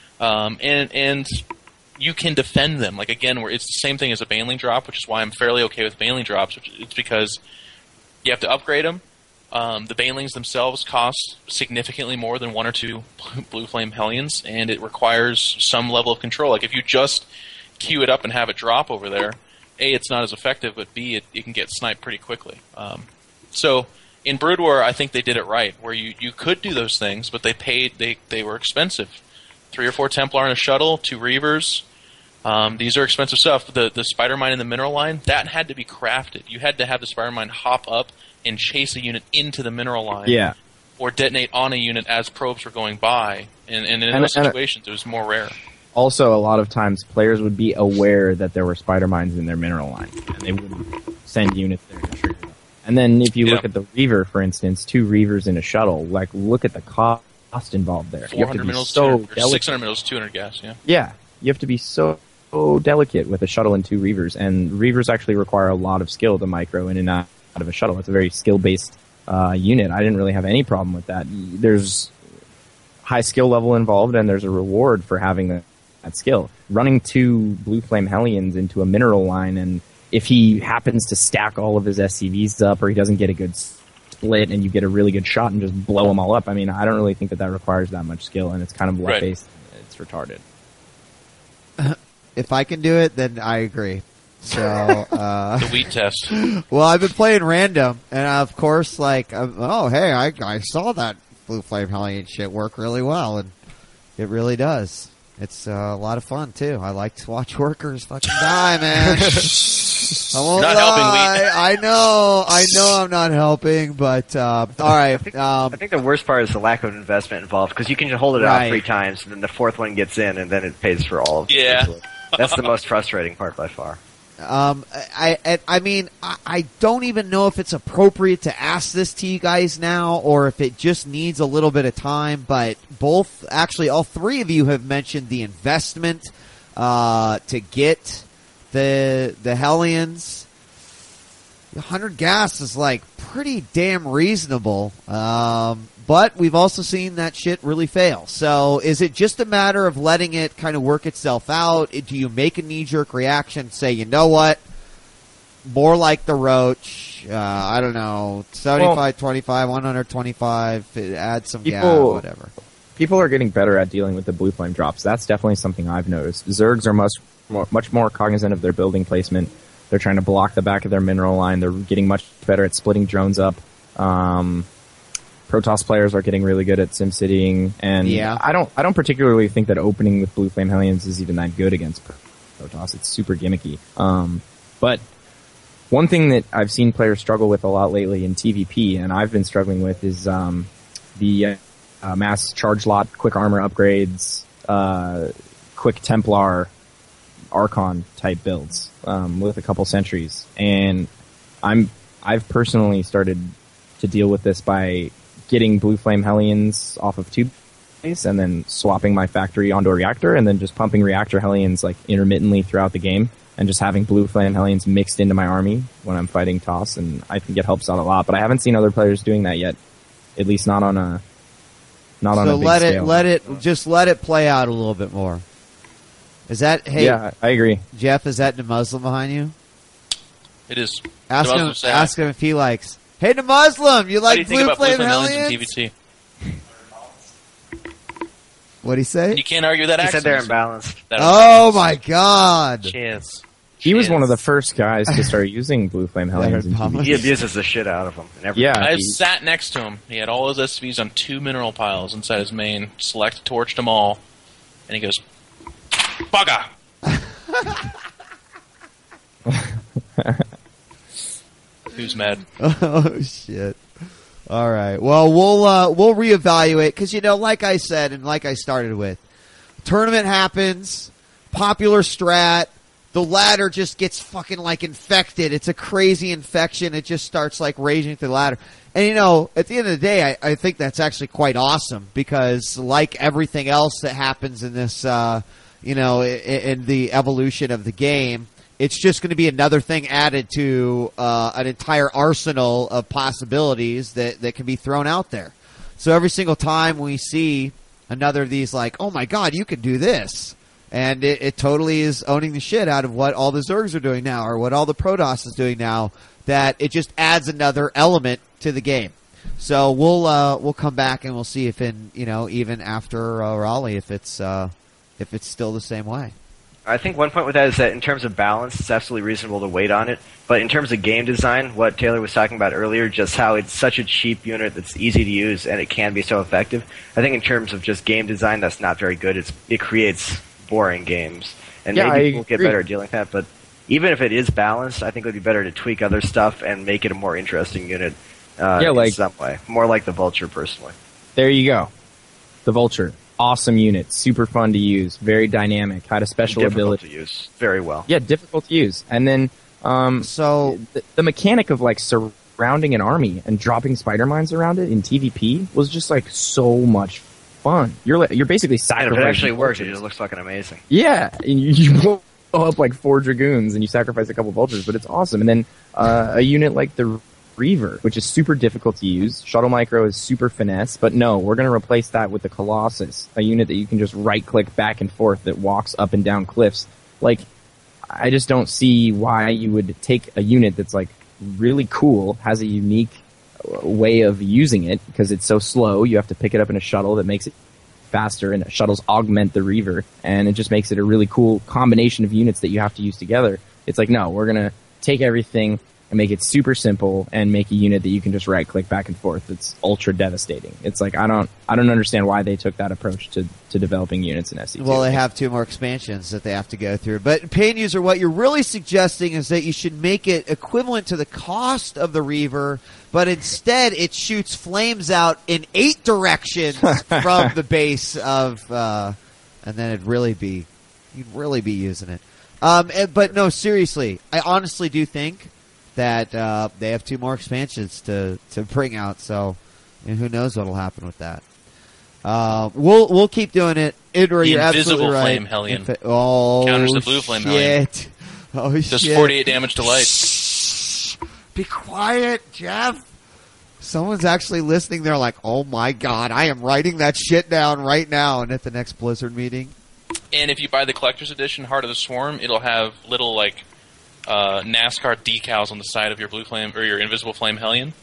And you can defend them. Like, again, where it's the same thing as a Baneling drop, which is why I'm fairly okay with Baneling drops. It's because you have to upgrade them. The Banelings themselves cost significantly more than 1 or 2 Blue Flame Hellions, and it requires some level of control. Like, if you just queue it up and have it drop over there, A, it's not as effective, but B, it can get sniped pretty quickly. So in Brood War, I think they did it right, where you could do those things, but they were expensive. 3 or 4 Templar in a shuttle, 2 Reavers. These are expensive stuff. The Spider Mine in the mineral line, that had to be crafted. You had to have the Spider Mine hop up and chase a unit into the mineral line. Yeah. Or detonate on a unit as probes were going by. And in those situations, it was more rare. Also, a lot of times, players would be aware that there were spider mines in their mineral line, and they wouldn't send units there to trigger them. And then if you look at the Reaver, for instance, 2 Reavers in a shuttle, like, look at the cost involved there. 400 minerals, 600 minerals, 200 gas, yeah. Yeah, you have to be so delicate with a shuttle and 2 Reavers, and Reavers actually require a lot of skill to micro in and out of a shuttle. It's a very skill-based unit. I didn't really have any problem with that. There's high skill level involved, and there's a reward for having that skill. Running 2 Blue Flame Hellions into a mineral line, and if he happens to stack all of his SCVs up, or he doesn't get a good split, and you get a really good shot and just blow them all up, I mean, I don't really think that requires that much skill, and it's kind of luck-based. Right. It's retarded. If I can do it, then I agree. So the wheat test. Well, I've been playing random, and of course, like, I saw that Blue Flame Hellion shit work really well, and it really does. It's a lot of fun too. I like to watch workers fucking die, man. I won't lie. I know I'm not helping, but all right. I think the worst part is the lack of investment involved, because you can just hold it out 3 times, and then the 4th one gets in, and then it pays for all of it. Yeah. That's the most frustrating part by far. I mean, I don't even know if it's appropriate to ask this to you guys now, or if it just needs a little bit of time, but all 3 of you have mentioned the investment, to get the Hellions. 100 gas is like pretty damn reasonable. But we've also seen that shit really fail. So is it just a matter of letting it kind of work itself out? Do you make a knee-jerk reaction, say, you know what, more like the Roach, I don't know, 75-25, 125, add some gas, whatever. People are getting better at dealing with the Blue Flame drops. That's definitely something I've noticed. Zergs are much more cognizant of their building placement. They're trying to block the back of their mineral line. They're getting much better at splitting drones up. Protoss players are getting really good at SimCitying, and I don't particularly think that opening with Blue Flame Hellions is even that good against Protoss. It's super gimmicky. But one thing that I've seen players struggle with a lot lately in TVP, and I've been struggling with, is the mass charge lot, quick armor upgrades, quick Templar, Archon type builds with a couple sentries. And I've personally started to deal with this by getting Blue Flame Hellions off of 2 base and then swapping my factory onto a reactor, and then just pumping reactor Hellions like intermittently throughout the game, and just having Blue Flame Hellions mixed into my army when I'm fighting TOS, and I think it helps out a lot. But I haven't seen other players doing that yet, at least not on a not on So a big scale. let it play out a little bit more. Is that Yeah, I agree. Jeff? Is that the Muslim behind you? It is. Ask The him. Muslim say, Ask him if he likes. Hey, the Muslim, you What do like you think Blue about Blue Flame Flame Hellions Hellions? and TVT? What'd he say? You can't argue that He accent. said they're imbalanced. Oh my God! Chance. He was one of the first guys to start using Blue Flame Hellions in Yeah, TV. He abuses the shit out of them. And everything. Yeah, I he- sat next to him. He had all his SCVs on 2 mineral piles inside his main. Select torched them all, and he goes, "Bugger!" Who's mad? Oh shit! All right. Well, we'll reevaluate because like I said and like I started with, tournament happens, popular strat. The ladder just gets fucking like infected. It's a crazy infection. It just starts like raging through the ladder. And at the end of the day, I think that's actually quite awesome because like everything else that happens in this, in the evolution of the game, it's just going to be another thing added to an entire arsenal of possibilities that can be thrown out there. So every single time we see another of these, like, oh my God, you can do this. And it totally is owning the shit out of what all the Zergs are doing now or what all the Protoss is doing now, that it just adds another element to the game. So we'll come back and we'll see if even after Raleigh if it's still the same way. I think one point with that is that in terms of balance, it's absolutely reasonable to wait on it. But in terms of game design, what Taylor was talking about earlier, just how it's such a cheap unit that's easy to use and it can be so effective. I think in terms of just game design, that's not very good. It creates boring games. And Yeah, maybe I people get agree. better at dealing with that. But even if it is balanced, I think it would be better to tweak other stuff and make it a more interesting unit in some way. More like the Vulture, personally. There you go. The Vulture. Awesome unit. Super fun to use. Very dynamic. Had a special Difficult ability. to use. Very well. Yeah, difficult to use. And then So the mechanic of like surrounding an army and dropping spider mines around it in TVP was just like so much fun. You're basically And if sacrificing. it actually works, it vultures. just looks fucking amazing. Yeah, and you blow up like 4 dragoons and you sacrifice a couple vultures, but it's awesome. And then a unit like the Reaver, which is super difficult to use. Shuttle Micro is super finesse, but no, we're going to replace that with the Colossus, a unit that you can just right-click back and forth that walks up and down cliffs. Like, I just don't see why you would take a unit that's like really cool, has a unique way of using it because it's so slow. You have to pick it up in a shuttle that makes it faster, and shuttles augment the Reaver, and it just makes it a really cool combination of units that you have to use together. It's like, no, we're going to take everything and make it super simple and make a unit that you can just right click back and forth. It's ultra devastating. It's like, I don't understand why they took that approach to developing units in SC2. well, they have 2 more expansions that they have to go through. But Pain User, what you're really suggesting is that you should make it equivalent to the cost of the Reaver, but instead it shoots flames out in 8 directions from the base of, and then you'd really be using it. But no, seriously, I honestly do think that they have 2 more expansions to bring out. So, and who knows what'll happen with that. We'll keep doing it. Idra, you're absolutely Invisible right. Flame Hellion. Oh, Counters the Blue Flame Hellion. shit. Oh, Does shit. 48 damage to light. Shh. Be quiet, Jeff. Someone's actually listening. They're like, oh my God, I am writing that shit down right now. And at the next Blizzard meeting. And if you buy the Collector's Edition, Heart of the Swarm, it'll have little, like, NASCAR decals on the side of your Blue Flame, or your Invisible Flame Hellion.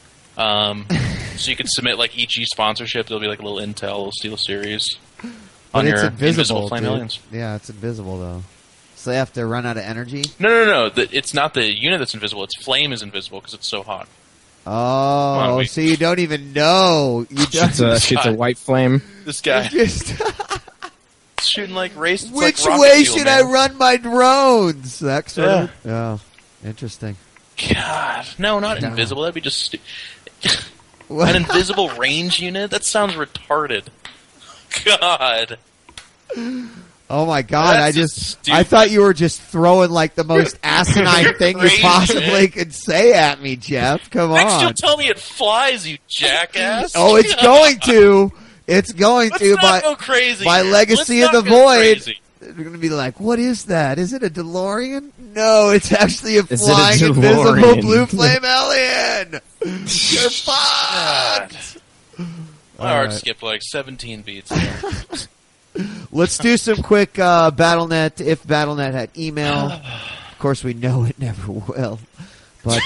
So you can submit, like, EG sponsorship. There'll be, like, a little Intel, a little Steel Series But on it's your invisible, Flame dude. Hellions. Yeah, it's invisible, though. So they have to run out of energy? No. It's not the unit that's invisible. It's Flame is invisible because it's so hot. Oh, wait. so you don't even know. You don't. Shoots a white flame. This guy Just, is shooting like race. It's which like rocket way fuel, should man. I run my drones? That sort of. Oh, interesting. God, no, not No. invisible. That'd be just What? an invisible range unit. That sounds retarded. God, Oh my God! That's I stupid. thought you were just throwing like the most asinine thing you crazy, possibly man. could say at me, Jeff. Come next you'll on. tell me it flies, you jackass. Oh, it's going to. It's going Let's to. not go crazy. by here. Legacy Let's of the not go Void. crazy. They're going to be like, what is that? Is it a DeLorean? No, it's actually a Is it a flying invisible DeLorean? blue flame alien. You're fucked. My heart right. skipped like 17 beats. Let's do some quick BattleNet. If BattleNet had email, of course we know it never will. But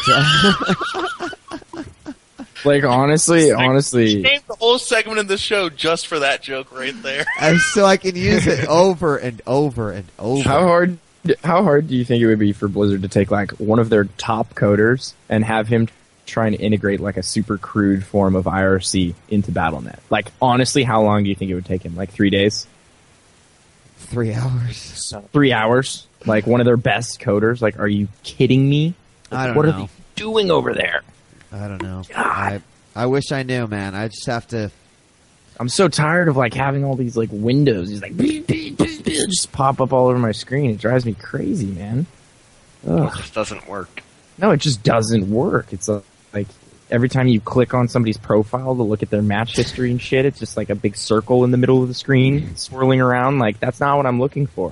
Like honestly, He named the whole segment of the show just for that joke right there. so I can use it over and over and over. how hard do you think it would be for Blizzard to take like one of their top coders and have him try and integrate like a super crude form of IRC into BattleNet? Like honestly, how long do you think it would take him? Like 3 days? 3 hours. 3 hours? Like one of their best coders? Like, are you kidding me? I don't what know. are they doing over there? I don't know. God. I wish I knew, man. I just have to. I'm so tired of like having all these like windows. He's like just pop up all over my screen. It drives me crazy, man. Ugh. It just doesn't work. No, it just doesn't work. It's like every time you click on somebody's profile to look at their match history and shit, it's just like a big circle in the middle of the screen swirling around. Like that's not what I'm looking for.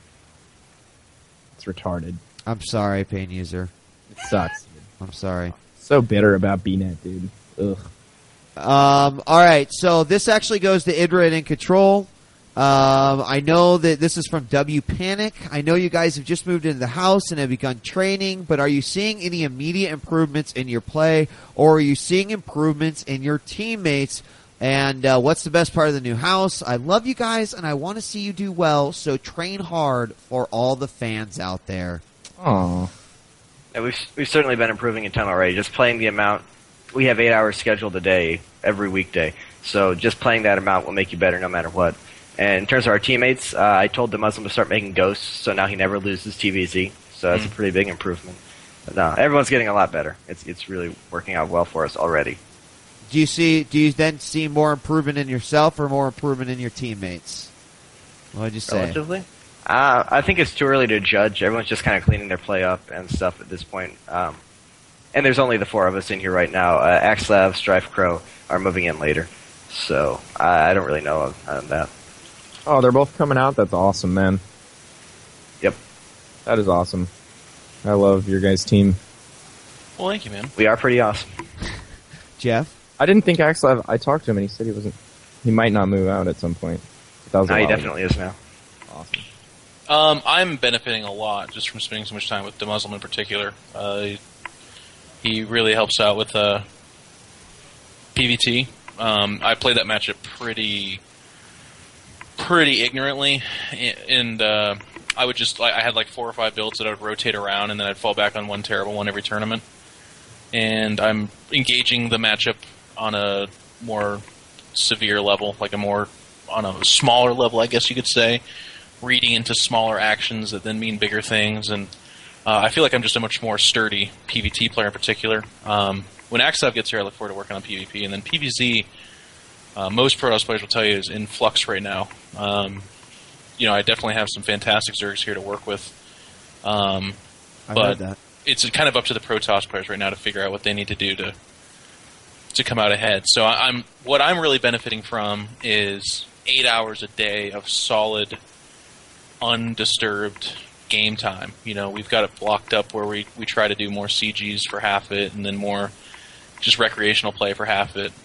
It's retarded. I'm sorry, pain user. It sucks. I'm sorry. So bitter about BNet, dude. Ugh. All right, so this actually goes to Idra and In Control. I know that this is from W Panic. I know you guys have just moved into the house and have begun training, but are you seeing any immediate improvements in your play, or are you seeing improvements in your teammates? And what's the best part of the new house? I love you guys, and I want to see you do well, so train hard for all the fans out there. Aw. Yeah, we've certainly been improving a ton already. Just playing the amount, we have 8 hours scheduled a day every weekday. So just playing that amount will make you better no matter what. And in terms of our teammates, I told the Muslim to start making ghosts, so now he never loses TVZ. So that's a pretty big improvement. But no, everyone's getting a lot better. It's really working out well for us already. Do you then see more improvement in yourself or more improvement in your teammates? What'd you say? Relatively? I think it's too early to judge. Everyone's just kind of cleaning their play up and stuff at this point. And there's only the 4 of us in here right now. Axlav, Strife, Crow are moving in later. So I don't really know on that. Oh, they're both coming out? That's awesome, man. Yep. That is awesome. I love your guys' team. Well, thank you, man. We are pretty awesome. Jeff? I didn't think Axel. I talked to him and he said he might not move out at some point. That was No, a he while definitely ago. is now. Awesome. I'm benefiting a lot just from spending so much time with the Muslim in particular. He really helps out with PvT. I played that matchup pretty ignorantly, and I would just I had like 4 or 5 builds that I would rotate around, and then I'd fall back on one terrible one every tournament. And I'm engaging the matchup on a more severe level, like on a smaller level, I guess you could say, reading into smaller actions that then mean bigger things, and I feel like I'm just a much more sturdy PvT player in particular. When Axav gets here, I look forward to working on PvP, and then PvZ, most Protoss players will tell you, is in flux right now. I definitely have some fantastic Zergs here to work with, I but heard that. it's kind of up to the Protoss players right now to figure out what they need to do to come out ahead. So what I'm really benefiting from is 8 hours a day of solid, undisturbed game time. We've got it blocked up where we try to do more CGs for half it, and then more just recreational play for half it.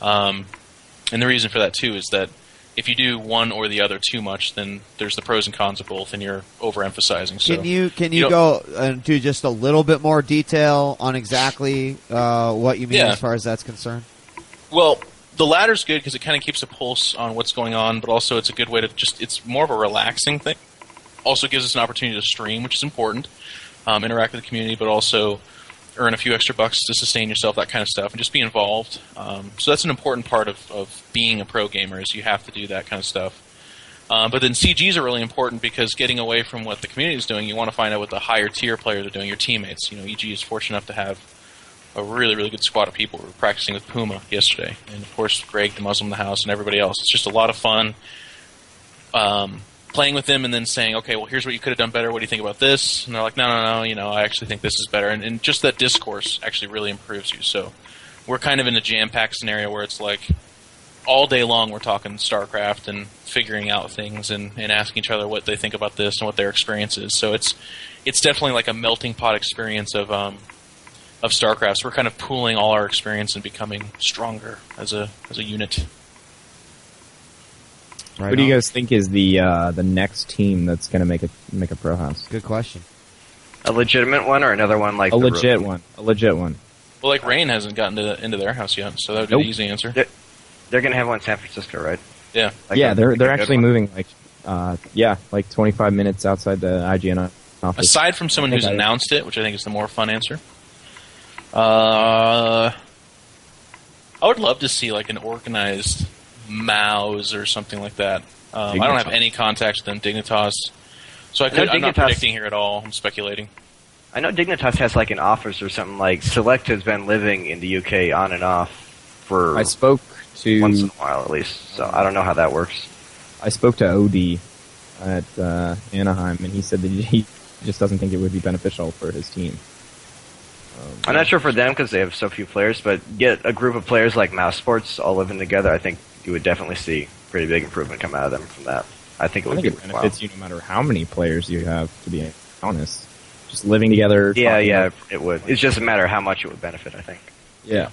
And the reason for that too is that if you do one or the other too much, then there's the pros and cons of both, and you're overemphasizing. So Can you go into just a little bit more detail on exactly what you mean as far as that's concerned? Well, the ladder's good because it kind of keeps a pulse on what's going on, but also it's a good way to it's more of a relaxing thing. Also gives us an opportunity to stream, which is important, interact with the community, but also earn a few extra bucks to sustain yourself, that kind of stuff, and just be involved. So that's an important part of being a pro gamer, is you have to do that kind of stuff. But then CGs are really important because getting away from what the community is doing, you want to find out what the higher tier players are doing, your teammates. EG is fortunate enough to have a really, really good squad of people. We were practicing with Puma yesterday, and of course Greg, the Muslim in the house, and everybody else. It's just a lot of fun playing with them and then saying, okay, well, here's what you could have done better. What do you think about this? And they're like, no, I actually think this is better. And just that discourse actually really improves you. So we're kind of in a jam-packed scenario where it's like all day long we're talking StarCraft and figuring out things and asking each other what they think about this and what their experience is. So it's definitely like a melting pot experience of StarCraft. So we're kind of pooling all our experience and becoming stronger as a unit. Right Who do you on. guys think is the next team that's going to make a pro house? Good question. A legitimate one or another one like A the legit Rook? one. A legit one. Well, like Rain hasn't gotten into their house yet, so that would be Nope. the easy answer. They're going to have one in San Francisco, right? Yeah. Like Yeah, a they're good actually one? moving like 25 minutes outside the IGN office. Aside from someone who's I- announced it, which I think is the more fun answer, I would love to see like an organized Mouse or something like that. I don't have Dignitas. any contacts with them, Dignitas, so I'm not Dignitas- predicting here at all. I'm speculating. I know Dignitas has like an office or something like Select has been living in the UK on and off for I spoke once in to a while at least. So I don't know how that works. OD at Anaheim, and he said that he just doesn't think it would be beneficial for his team. I'm not sure for them because they have so few players, but get a group of players like Mouse Sports all living together, I think you would definitely see pretty big improvement come out of them from that. I think it I would think be it worthwhile. benefits you no matter how many players you have, to be honest. Just living together. Yeah, talking yeah, about- it would. It's just a matter of how much it would benefit, I think. Yeah.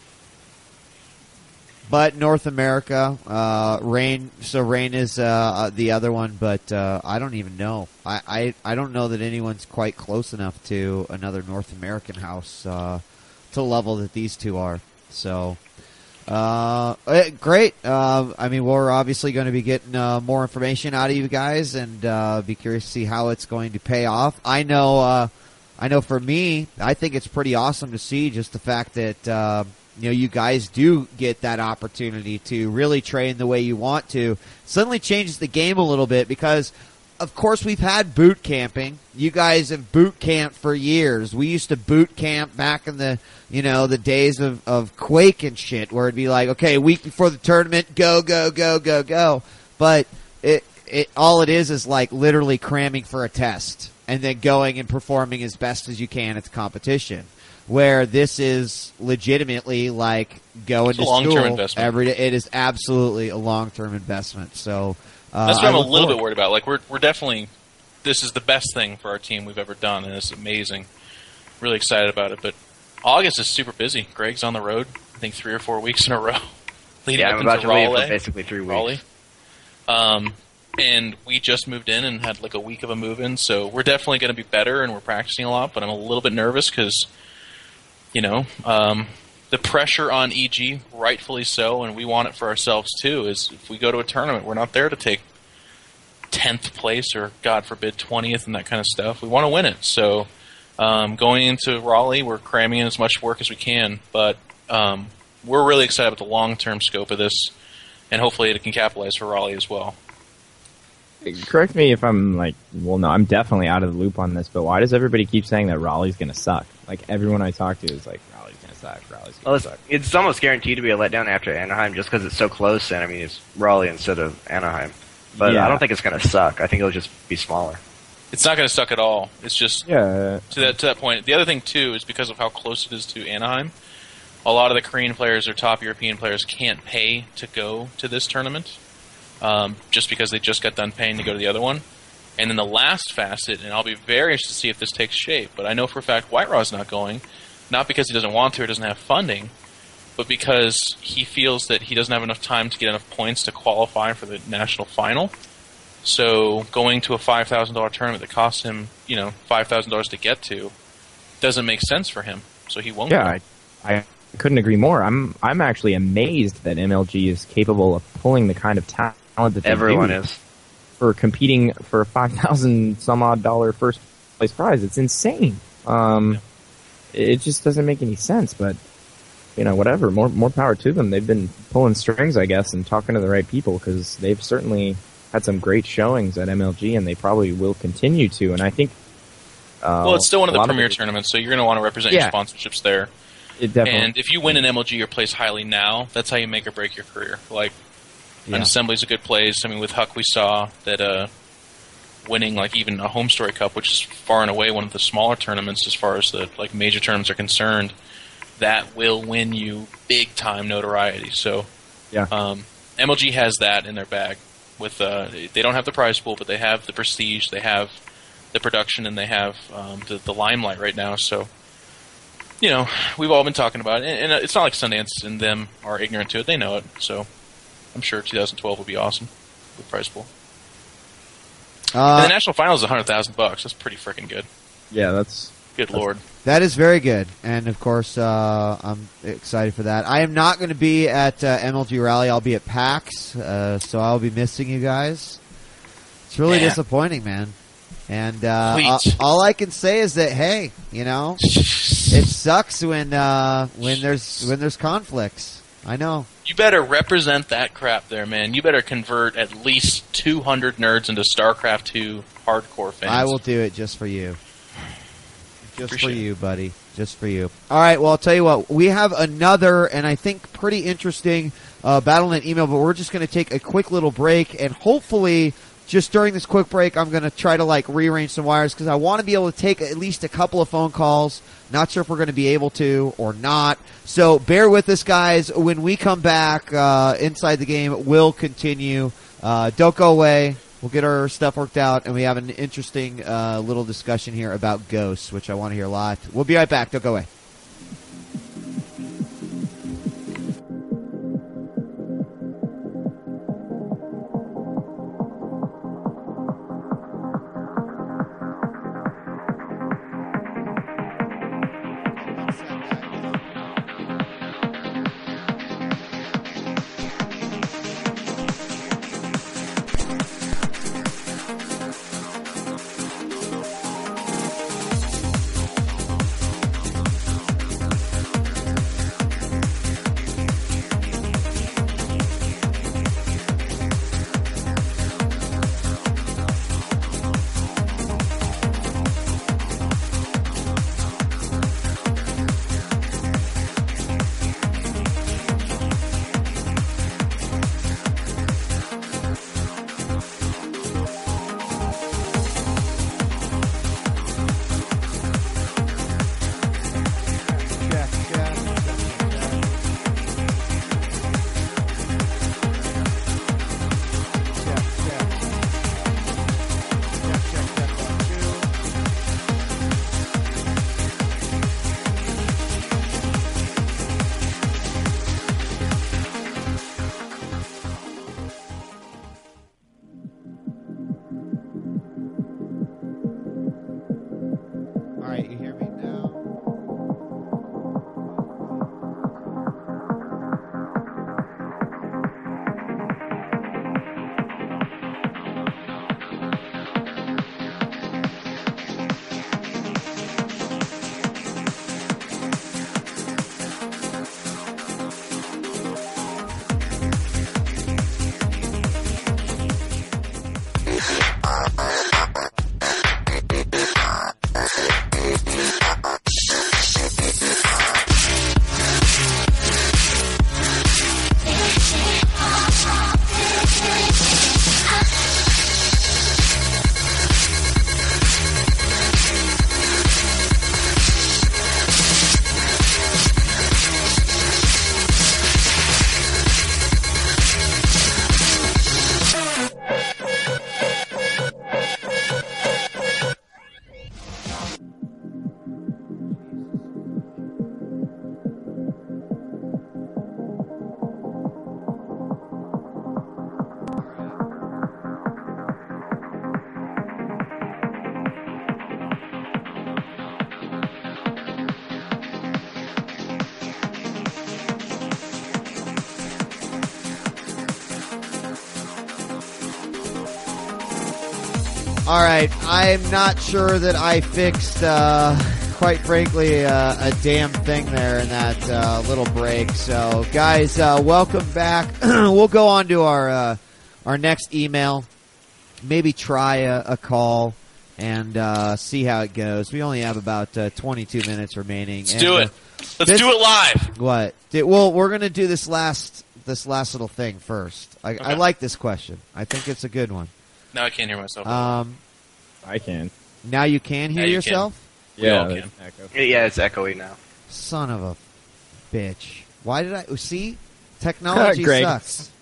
But North America, Rain. So Rain is the other one, but I don't even know. I don't know that anyone's quite close enough to another North American house to the level that these two are. So great. I mean, we're obviously going to be getting more information out of you guys, and be curious to see how it's going to pay off. I know. For me, I think it's pretty awesome to see just the fact that. You guys do get that opportunity to really train the way you want to. Suddenly changes the game a little bit because, of course, we've had boot camping. You guys have boot camped for years. We used to boot camp back in the, the days of Quake and shit, where it'd be like, okay, a week before the tournament, go, go, go, go, go. But all it is like literally cramming for a test and then going and performing as best as you can at the competition. Where this is legitimately like going It's a to long-term school investment. every day. It is absolutely a long-term investment. So That's what I I'm a look little forward. bit worried about. Like we're definitely, this is the best thing for our team we've ever done, and it's amazing. Really excited about it. But August is super busy. Greg's on the road. I think 3 or 4 weeks in a row. Leading Yeah, up I'm into about to leave Raleigh. for basically 3 weeks. Raleigh. And we just moved in and had like a week of a move-in, so we're definitely going to be better, and we're practicing a lot. But I'm a little bit nervous because, the pressure on EG, rightfully so, and we want it for ourselves too. Is if we go to a tournament, we're not there to take 10th place or God forbid 20th and that kind of stuff. We want to win it. So going into Raleigh, we're cramming in as much work as we can, but we're really excited about the long-term scope of this, and hopefully it can capitalize for Raleigh as well. Correct me if I'm no, I'm definitely out of the loop on this, but why does everybody keep saying that Raleigh's going to suck? Like, everyone I talk to is like, Raleigh's going to suck, Raleigh's Well, going to suck. it's almost guaranteed to be a letdown after Anaheim just because it's so close, and I mean, it's Raleigh instead of Anaheim. But Yeah. I don't think it's going to suck. I think it'll just be smaller. It's not going to suck at all. It's just Yeah, to that point. The other thing too is because of how close it is to Anaheim. A lot of the Korean players or top European players can't pay to go to this tournament, just because they just got done paying to go to the other one. And then the last facet, and I'll be very interested to see if this takes shape, but I know for a fact White Raw's not going, not because he doesn't want to or doesn't have funding, but because he feels that he doesn't have enough time to get enough points to qualify for the national final. So going to a $5,000 tournament that costs him, $5,000 to get to, doesn't make sense for him. So he won't. yeah, I couldn't agree more. I'm actually amazed that MLG is capable of pulling the kind of talent that they Everyone do is. for competing for a $5,000 some odd dollar first place prize. It's insane. It just doesn't make any sense, but whatever. More power to them. They've been pulling strings, I guess, and talking to the right people because they've certainly had some great showings at MLG, and they probably will continue to. And I think, Well, it's still one of a the lot premier it- tournaments, so you're going to want to represent Yeah. your sponsorships there. It definitely. And if you win an MLG or place highly now, that's how you make or break your career. Like, Yeah. an Assembly's a good place. I mean, with Huck, we saw that winning like even a Home Story Cup, which is far and away one of the smaller tournaments as far as the like major tournaments are concerned, that will win you big time notoriety. So, Yeah. MLG has that in their bag. With they don't have the prize pool, but they have the prestige, they have the production, and they have the limelight right now. So, we've all been talking about it, and it's not like Sundance and them are ignorant to it. They know it, so I'm sure 2012 will be awesome. the prize pool. And the national finals is $100,000. That's pretty freaking good. Yeah, that's Good lord. That is very good, and of course, I'm excited for that. I am not going to be at MLG Rally. I'll be at PAX, so I'll be missing you guys. It's really disappointing, man. And all I can say is that, hey, you know, it sucks when there's conflicts. I know. You better represent that crap there, man. You better convert at least 200 nerds into StarCraft 2 hardcore fans. I will do it just for you. Just for you, buddy. Just for you. All right, well, I'll tell you what. We have another, and I think pretty interesting, Battle.net email, but we're just going to take a quick little break, and hopefully, just during this quick break, I'm going to try to, rearrange some wires, because I want to be able to take at least a couple of phone calls. Not sure if we're going to be able to or not. So bear with us, guys. When we come back inside the game, we'll continue. Don't go away. We'll get our stuff worked out, and we have an interesting little discussion here about ghosts, which I want to hear a lot. We'll be right back. Don't go away. All right, I'm not sure that I fixed, quite frankly, a damn thing there in that little break. So, guys, welcome back. We'll go on to our next email. Maybe try a call and see how it goes. We only have about 22 minutes remaining. Let's do it. Let's do it live. What? Well, we're going to do this last little thing first. I like this question. I think it's a good one. Now I can't hear myself. I can. Now you can hear yourself? Yeah, We all can. Yeah, it's echoey now. Son of a bitch. Why did I... See? Technology Greg. sucks.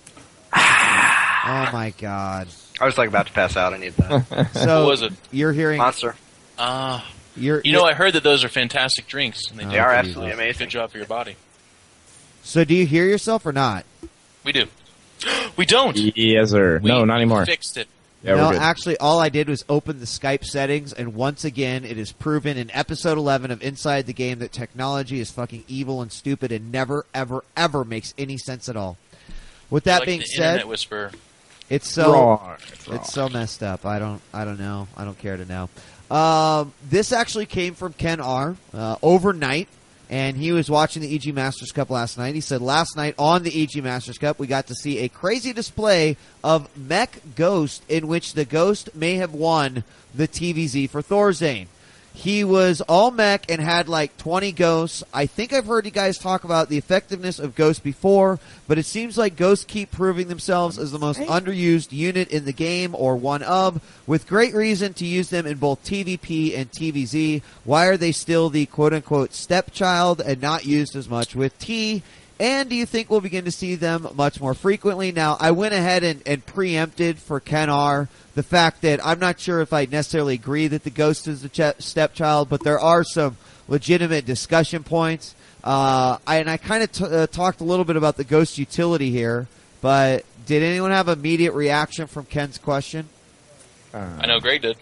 Oh, my God. I was about to pass out. I need that. So, What was it? You're hearing... Monster. I heard that those are fantastic drinks. And they Oh, do They are Jesus. absolutely a amazing. good job for your body. So do you hear yourself or not? We do. We don't. Yes, sir. No, not anymore. Fixed it. Yeah, no, we're good. actually, all I did was open the Skype settings, and once again, it is proven in episode 11 of Inside the Game that technology is fucking evil and stupid and never, ever, ever makes any sense at all. With that Like being the said, Internet Whisperer. it's so Wrong. it's so messed up. I don't know. I don't care to know. This actually came from Ken R. Overnight. And he was watching the EG Masters Cup last night. He said, last night on the EG Masters Cup, we got to see a crazy display of Mech Ghost, in which the Ghost may have won the TVZ for Thorzane. He was all mech and had like 20 ghosts. I think I've heard you guys talk about the effectiveness of ghosts before, but it seems like ghosts keep proving themselves as the most underused unit in the game, or one of, with great reason to use them in both TVP and TVZ. Why are they still the quote-unquote stepchild and not used as much with T? And do you think we'll begin to see them much more frequently? Now, I went ahead and preempted for Ken R. the fact that I'm not sure if I necessarily agree that the Ghost is the stepchild, but there are some legitimate discussion points. I kind of talked a little bit about the Ghost utility here, but did anyone have immediate reaction from Ken's question? I know Greg did.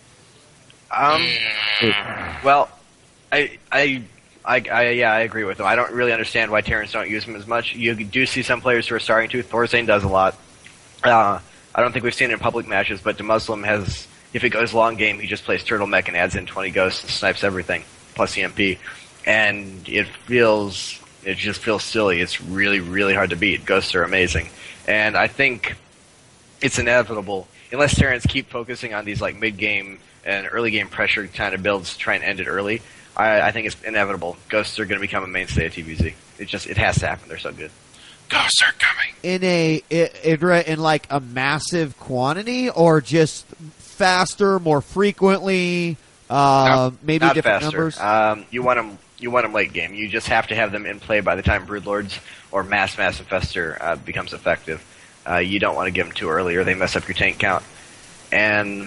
Well, I agree with him. I don't really understand why Terrans don't use him as much. You do see some players who are starting to. Thorzane does a lot. I don't think we've seen it in public matches, but DeMuslim has, if it goes long game, he just plays Turtle Mech and adds in 20 ghosts and snipes everything, plus EMP. And it just feels silly. It's really, really hard to beat. Ghosts are amazing. And I think it's inevitable, unless Terrans keep focusing on these like mid-game and early-game pressure kind of builds to try and end it early. I think it's inevitable. Ghosts are going to become a mainstay of TVZ. It has to happen. They're so good. Ghosts are coming. In like a massive quantity, or just faster, more frequently, maybe not different faster. numbers? You want them late game. You just have to have them in play by the time Broodlords or Mass Infestor becomes effective. You don't want to give them too early, or they mess up your tank count. And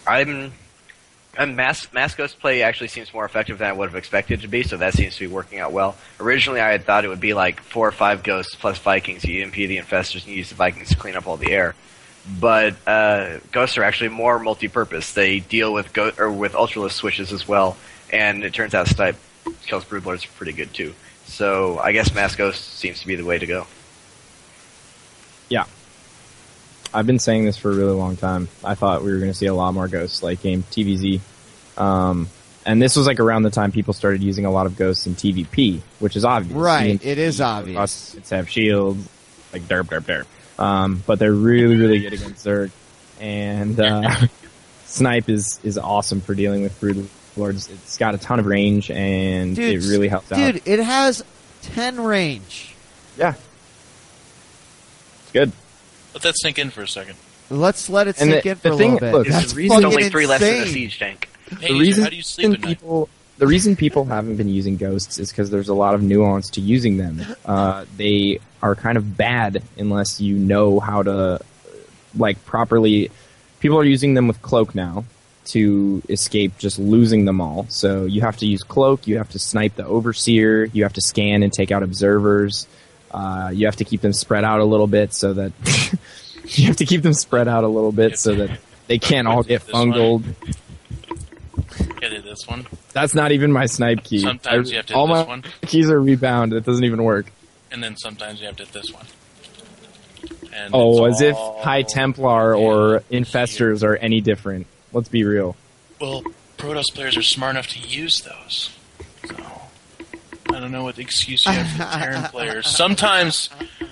Mass Ghost play actually seems more effective than I would have expected it to be, so that seems to be working out well. Originally, I had thought it would be like 4 or 5 Ghosts plus Vikings. You EMP the Infestors and you use the Vikings to clean up all the air. But Ghosts are actually more multi-purpose. They deal with with Ultralisk switches as well, and it turns out Stipe kills Broodlords pretty good too. So I guess Mass Ghost seems to be the way to go. Yeah. I've been saying this for a really long time. I thought we were going to see a lot more Ghosts late game TVZ. And this was like around the time people started using a lot of Ghosts in TVP, which is obvious. Right, it is obvious. It's have shields, like derp. But they're really, really good against Zerg. And Snipe is awesome for dealing with Broodlords. It's got a ton of range, and it really helps out. Dude, it has 10 range. Yeah. It's good. Let that sink in for a second. Let's let it sink in for a the thing- little bit. look, That's It's only fucking 3 less than a insane. siege tank. Hey, The User, reason how do you sleep at night? the reason people haven't been using Ghosts is because there's a lot of nuance to using them. They are kind of bad unless you know how to, like, properly. People are using them with Cloak now to escape just losing them all. So you have to use Cloak, you have to snipe the Overseer, you have to scan and take out observers. You have to keep them spread out a little bit so that you have to keep them spread out a little bit so that they can't all get fungled. Get it, this one. That's not even my snipe key. Sometimes you have to all hit my this one. keys are rebound. It doesn't even work. And then sometimes you have to hit this one. And Oh, it's as if all- High Templar or Infestors are any different. Let's be real. Well, Protoss players are smart enough to use those. So, I don't know what excuse you have for Terran players. Sometimes,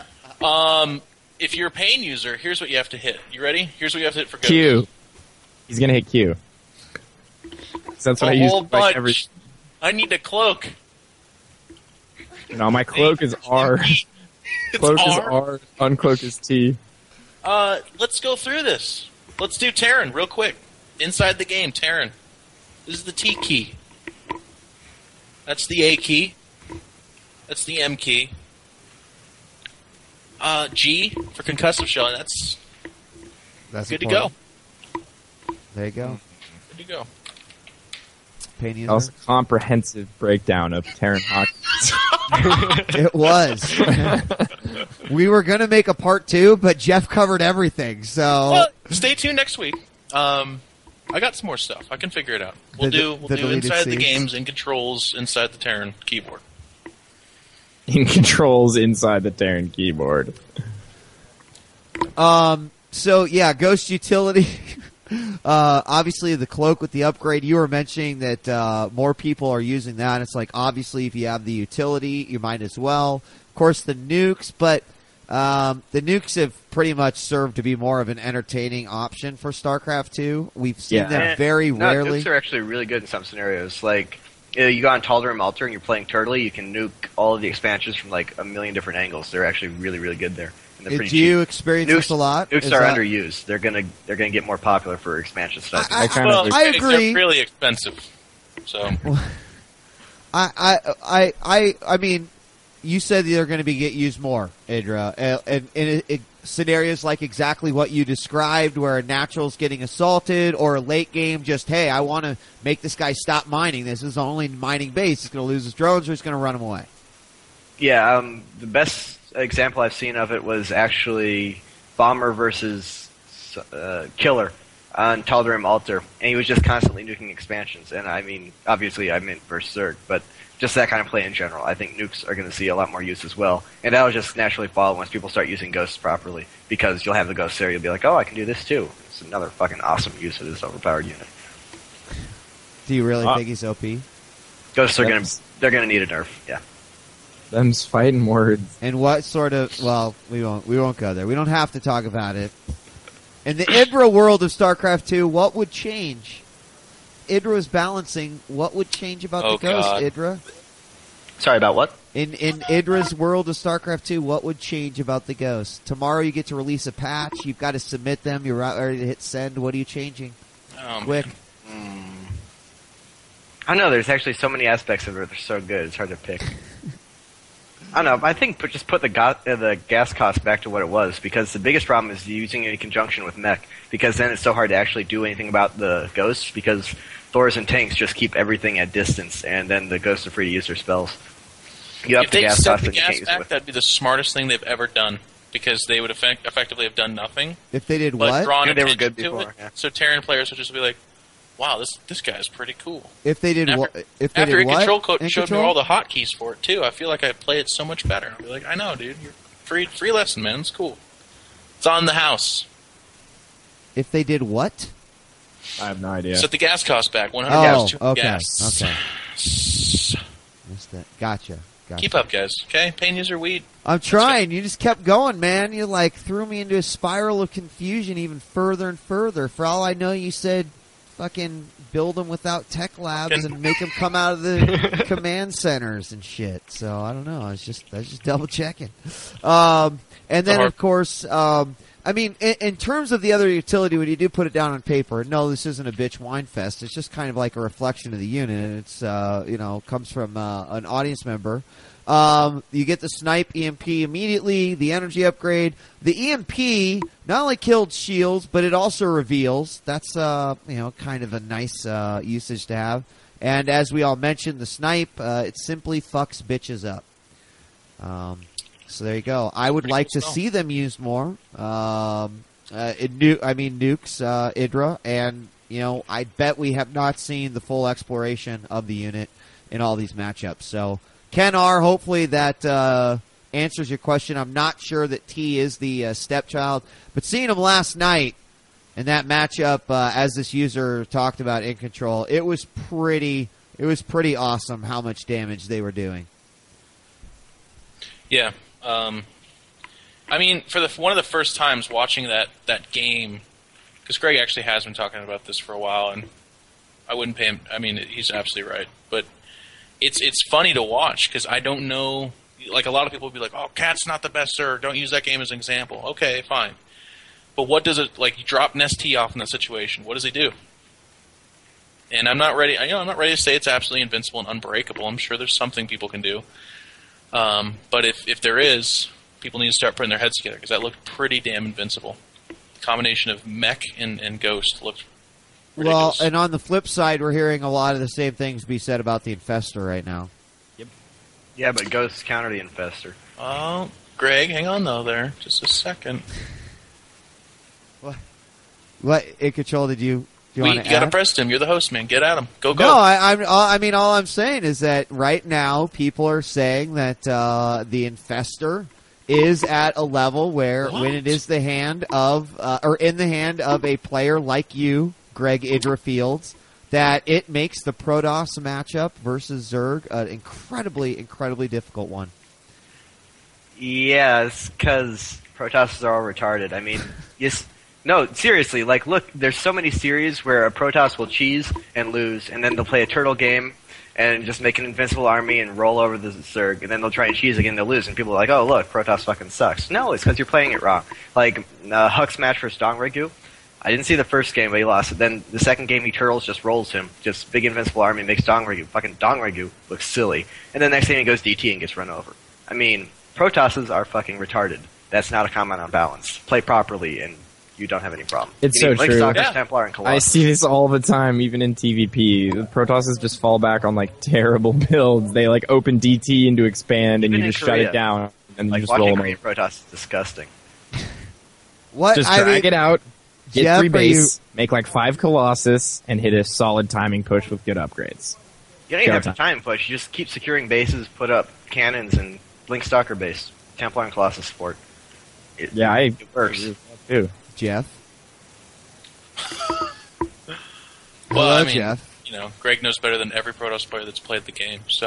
if you're a Pain user, here's what you have to hit. You ready? Here's what you have to hit for Ghost. Q. He's gonna hit Q. 'Cause that's what I A use whole for like every. bunch. I need a cloak. No, my cloak is R. Cloak is R. Uncloak is T. Let's go through this. Let's do Terran real quick. Inside the game, Terran. This is the T key. That's the A key. That's the M key. G for concussive shell, and that's good to go. There you go. Good to go. Pain user. That was a comprehensive breakdown of Terran hockey. It was. We were going to make a part 2, but Jeff covered everything. So Well, stay tuned next week. I got some more stuff. I can figure it out. We'll do deleted inside the scenes. games and controls inside the Terran keyboard. In controls inside the Terran keyboard. So yeah, Ghost utility. Obviously, the cloak with the upgrade. You were mentioning that more people are using that. It's like obviously, if you have the utility, you might as well. Of course, the nukes, but the nukes have pretty much served to be more of an entertaining option for StarCraft 2. We've seen them very rarely. Nukes are actually really good in some scenarios. Like, you go on Tal'Darim Altar and you're playing Turtley, you can nuke all of the expansions from like a million different angles. They're actually really, really good there. And they're pretty Do you cheap. experience this a lot? Nukes Is are that- underused. They're gonna get more popular for expansion stuff. I I agree. They're really expensive. So I mean, you said they're going to get used more, Idra, and in scenarios like exactly what you described, where a natural's getting assaulted, or a late game, just hey, I want to make this guy stop mining. This is the only mining base. He's going to lose his drones, or he's going to run him away. Yeah, the best example I've seen of it was actually Bomber versus Killer on Tal'Darim Altar, and he was just constantly nuking expansions. And I mean, obviously I meant Berserk, but just that kind of play in general. I think nukes are going to see a lot more use as well, and that'll just naturally follow once people start using ghosts properly, because you'll have the ghosts there, you'll be like, oh, I can do this too. It's another fucking awesome use of this overpowered unit. Do you really think he's OP? Ghosts are they're gonna need a nerf, yeah. Them's fighting words. And what sort of? Well, we won't go there. We don't have to talk about it. In the Idra world of StarCraft 2, what would change? Idra is balancing. What would change about the ghost, God. Idra? Sorry about what? In Idra's world of StarCraft 2, what would change about the ghost? Tomorrow you get to release a patch. You've got to submit them. You're ready to hit send. What are you changing? Quick. I don't know. There's actually so many aspects of it that are so good. It's hard to pick. I don't know. I think just put the gas cost back to what it was, because the biggest problem is using it in conjunction with mech, because then it's so hard to actually do anything about the ghosts, because Thors and tanks just keep everything at distance, and then the ghosts are free to use their spells. You up if the they gas set cost the and you can't gas use it back, with. that'd be the smartest thing they've ever done, because they would effectively have done nothing If they did but what? drawn Yeah, they were attention good to before, it. yeah. So Terran players would just be like, "Wow, this guy's pretty cool." If they did After, what? If they after did In Control what? In showed me Control? all the hotkeys for it too, I feel like I play it so much better. I'll be like, "I know, dude. You're free lesson, man. It's cool. It's on the house." If they did what? I have no idea. Set the gas cost back. 100 Oh, gas, 200 okay, gas. okay. Missed that. Gotcha. Keep up, guys. Okay, pain user weed. I'm trying. You just kept going, man. You like threw me into a spiral of confusion even further and further. For all I know, you said fucking build them without tech labs and make them come out of the command centers and shit. So I don't know. I was just double checking. And then of course, I mean, in terms of the other utility, when you do put it down on paper, no, this isn't a bitch wine fest. It's just kind of like a reflection of the unit. And it's comes from an audience member. You get the snipe EMP immediately, the energy upgrade. The EMP not only killed shields, but it also reveals. That's kind of a nice usage to have. And as we all mentioned, the snipe it simply fucks bitches up. So there you go. I would like to see them used more. Nukes, Idra, and I bet we have not seen the full exploration of the unit in all these matchups. So. Ken R, hopefully that answers your question. I'm not sure that T is the stepchild, but seeing him last night in that matchup, as this user talked about in Control, it was pretty awesome how much damage they were doing. Yeah. I mean, for one of the first times watching that game, because Greg actually has been talking about this for a while, and I wouldn't pay him. I mean, he's absolutely right, but. It's funny to watch because I don't know. Like a lot of people would be like, "Oh, Cat's not the best, sir. Don't use that game as an example." Okay, fine. But what does it like? You drop Nest T off in that situation. What does he do? And I'm not ready. I'm not ready to say it's absolutely invincible and unbreakable. I'm sure there's something people can do. But if there is, people need to start putting their heads together because that looked pretty damn invincible. The combination of mech and ghost looked. Ridiculous. Well, and on the flip side, we're hearing a lot of the same things be said about the Infestor right now. Yeah, but ghosts counter the Infestor. Oh, Greg. Hang on, though, there. Just a second. What in control did you? Do You got to press him. You're the host, man. Get at him. Go. No, I mean, all I'm saying is that right now people are saying that the Infestor is at a level where when it is the hand of, or in the hand of a player like you, Greg Idra Fields, that it makes the Protoss matchup versus Zerg an incredibly, incredibly difficult one. Yes, because Protosses are all retarded. I mean, yes. No, seriously, like, look, there's so many series where a Protoss will cheese and lose, and then they'll play a turtle game and just make an invincible army and roll over the Zerg, and then they'll try and cheese again and they'll lose, and people are like, oh, look, Protoss fucking sucks. No, it's because you're playing it wrong. Like, Huck's match versus Dongregyu, I didn't see the first game, but he lost it. Then the second game, he turtles, just rolls him. Just big invincible army, makes Dongregyu. Fucking Dongregyu looks silly. And then the next game, he goes DT and gets run over. I mean, Protosses are fucking retarded. That's not a comment on balance. Play properly, and you don't have any problem. It's so true. Templar, and Colossus. I see this all the time, even in TVP. The Protosses just fall back on like terrible builds. They like open DT into expand, and you just shut it down, and like, you just roll them. Korean Protoss is disgusting. What? Just drag it out, get Jeff, 3 base, make like 5 Colossus, and hit a solid timing push with good upgrades. You don't even have to time push. You just keep securing bases, put up cannons, and Blink Stalker base. Templar and Colossus support. It works. Too. Jeff? Well, I mean, Jeff. you know, Greg knows better than every Protoss player that's played the game, so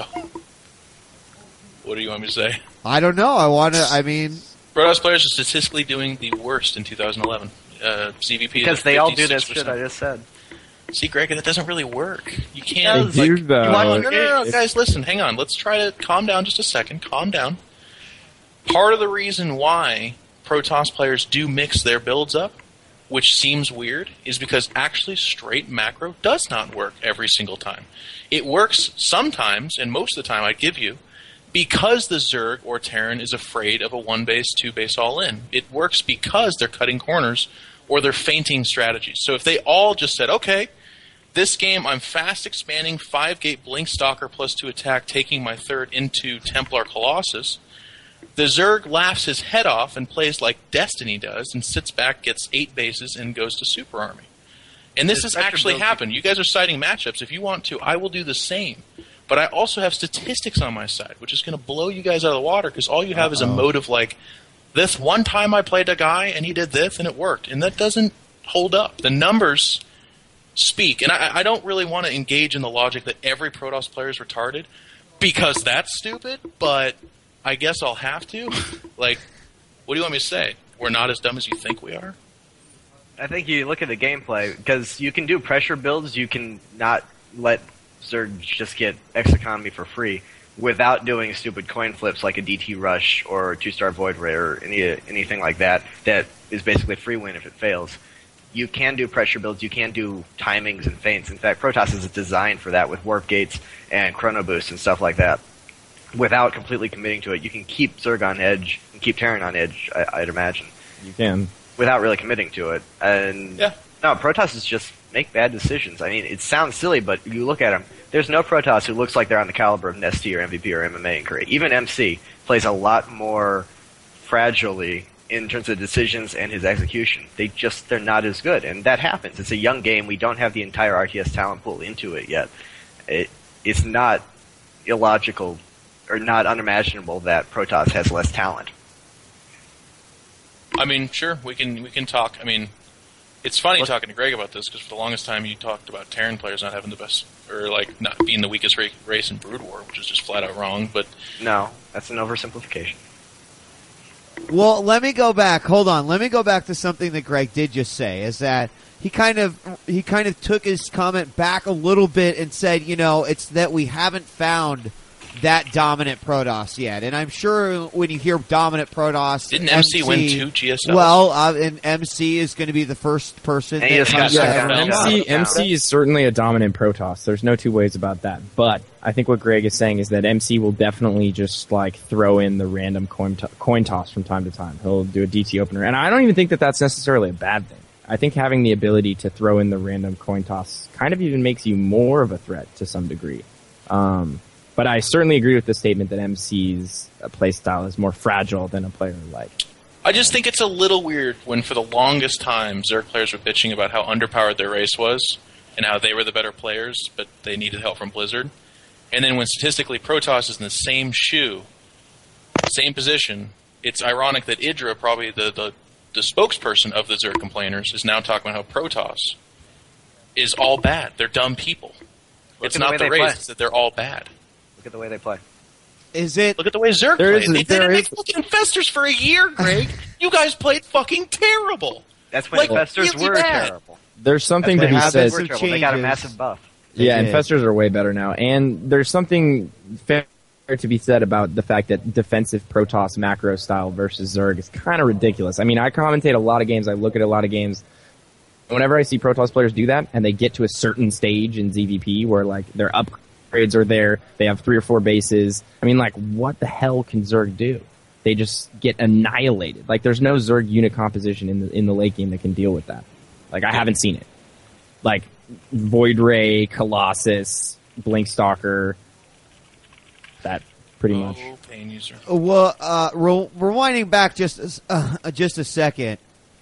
what do you want me to say? I don't know. I mean... Protoss players are statistically doing the worst in 2011. CVP because they all do this shit I just said. See, Greg, that doesn't really work. You can't... They do, though. No, guys, listen, hang on. Let's try to calm down just a second. Calm down. Part of the reason why Protoss players do mix their builds up, which seems weird, is because actually straight macro does not work every single time. It works sometimes, and most of the time I'd give you, because the Zerg or Terran is afraid of a 1-base, 2-base all-in. It works because they're cutting corners or they're feinting strategies. So if they all just said, okay, this game I'm fast expanding 5-gate Blink Stalker plus 2 attack, taking my third into Templar Colossus, the Zerg laughs his head off and plays like Destiny does and sits back, gets 8 bases, and goes to Super Army. And this has actually happened. You guys are citing matchups. If you want to, I will do the same. But I also have statistics on my side, which is going to blow you guys out of the water because all you have is a motive like, this one time I played a guy and he did this and it worked. And that doesn't hold up. The numbers speak. And I don't really want to engage in the logic that every Protoss player is retarded because that's stupid, but I guess I'll have to. Like, what do you want me to say? We're not as dumb as you think we are? I think you look at the gameplay, because you can do pressure builds, you can not let Zerg just get X economy for free without doing stupid coin flips like a DT Rush or a 2-star Void Ray or anything like that is basically a free win if it fails. You can do pressure builds, you can do timings and feints. In fact, Protoss is designed for that with warp gates and chrono boosts and stuff like that. Without completely committing to it, you can keep Zerg on edge and keep Terran on edge, I'd imagine. You can. Without really committing to it. And no, Protoss is just make bad decisions. I mean, it sounds silly, but you look at them. There's no Protoss who looks like they're on the caliber of Nesty or MVP or MMA in Korea. Even MC plays a lot more fragilely in terms of decisions and his execution. They're not as good, and that happens. It's a young game. We don't have the entire RTS talent pool into it yet. It's not illogical or not unimaginable that Protoss has less talent. I mean, sure, we can talk. I mean, it's funny talking to Greg about this because for the longest time you talked about Terran players not having the best, or like not being the weakest race in Brood War, which is just flat out wrong. But no, that's an oversimplification. Well, let me go back. Hold on. Let me go back to something that Greg did just say. Is that he kind of took his comment back a little bit and said, you know, it's that we haven't found that dominant Protoss yet. And I'm sure when you hear dominant Protoss... Didn't MC win 2 GSLs? Well, and MC is going to be the first person... MC is certainly a dominant Protoss. There's no two ways about that. But I think what Greg is saying is that MC will definitely just like throw in the random coin toss from time to time. He'll do a DT opener. And I don't even think that that's necessarily a bad thing. I think having the ability to throw in the random coin toss kind of even makes you more of a threat to some degree. But I certainly agree with the statement that MC's playstyle is more fragile than a player like. I just think it's a little weird when, for the longest time, Zerg players were bitching about how underpowered their race was and how they were the better players, but they needed help from Blizzard. And then when statistically Protoss is in the same shoe, same position, it's ironic that Idra, probably the spokesperson of the Zerg complainers, is now talking about how Protoss is all bad. They're dumb people. It's not the race, it's that they're all bad. Look at the way they play. Is it? Look at the way Zerg There played. is a- They there didn't is- make fucking Infestors for a year, Greg. You guys played fucking terrible. That's when Like, Infestors really were bad. terrible. There's something to That's be when have said. Infestors were some terrible. They got a changes. massive buff. Yeah, They did. Infestors are way better now, and there's something fair to be said about the fact that defensive Protoss macro style versus Zerg is kind of ridiculous. I mean, I commentate a lot of games, I look at a lot of games. Whenever I see Protoss players do that, and they get to a certain stage in ZVP where like their upgrades are there, they have 3 or 4 bases. I mean, like, what the hell can Zerg do? They just get annihilated. Like, there's no Zerg unit composition in the late game that can deal with that. Like, I haven't seen it. Like, Void Ray, Colossus, Blinkstalker, that pretty much. Oh, pain user. Well, rewinding back just a second.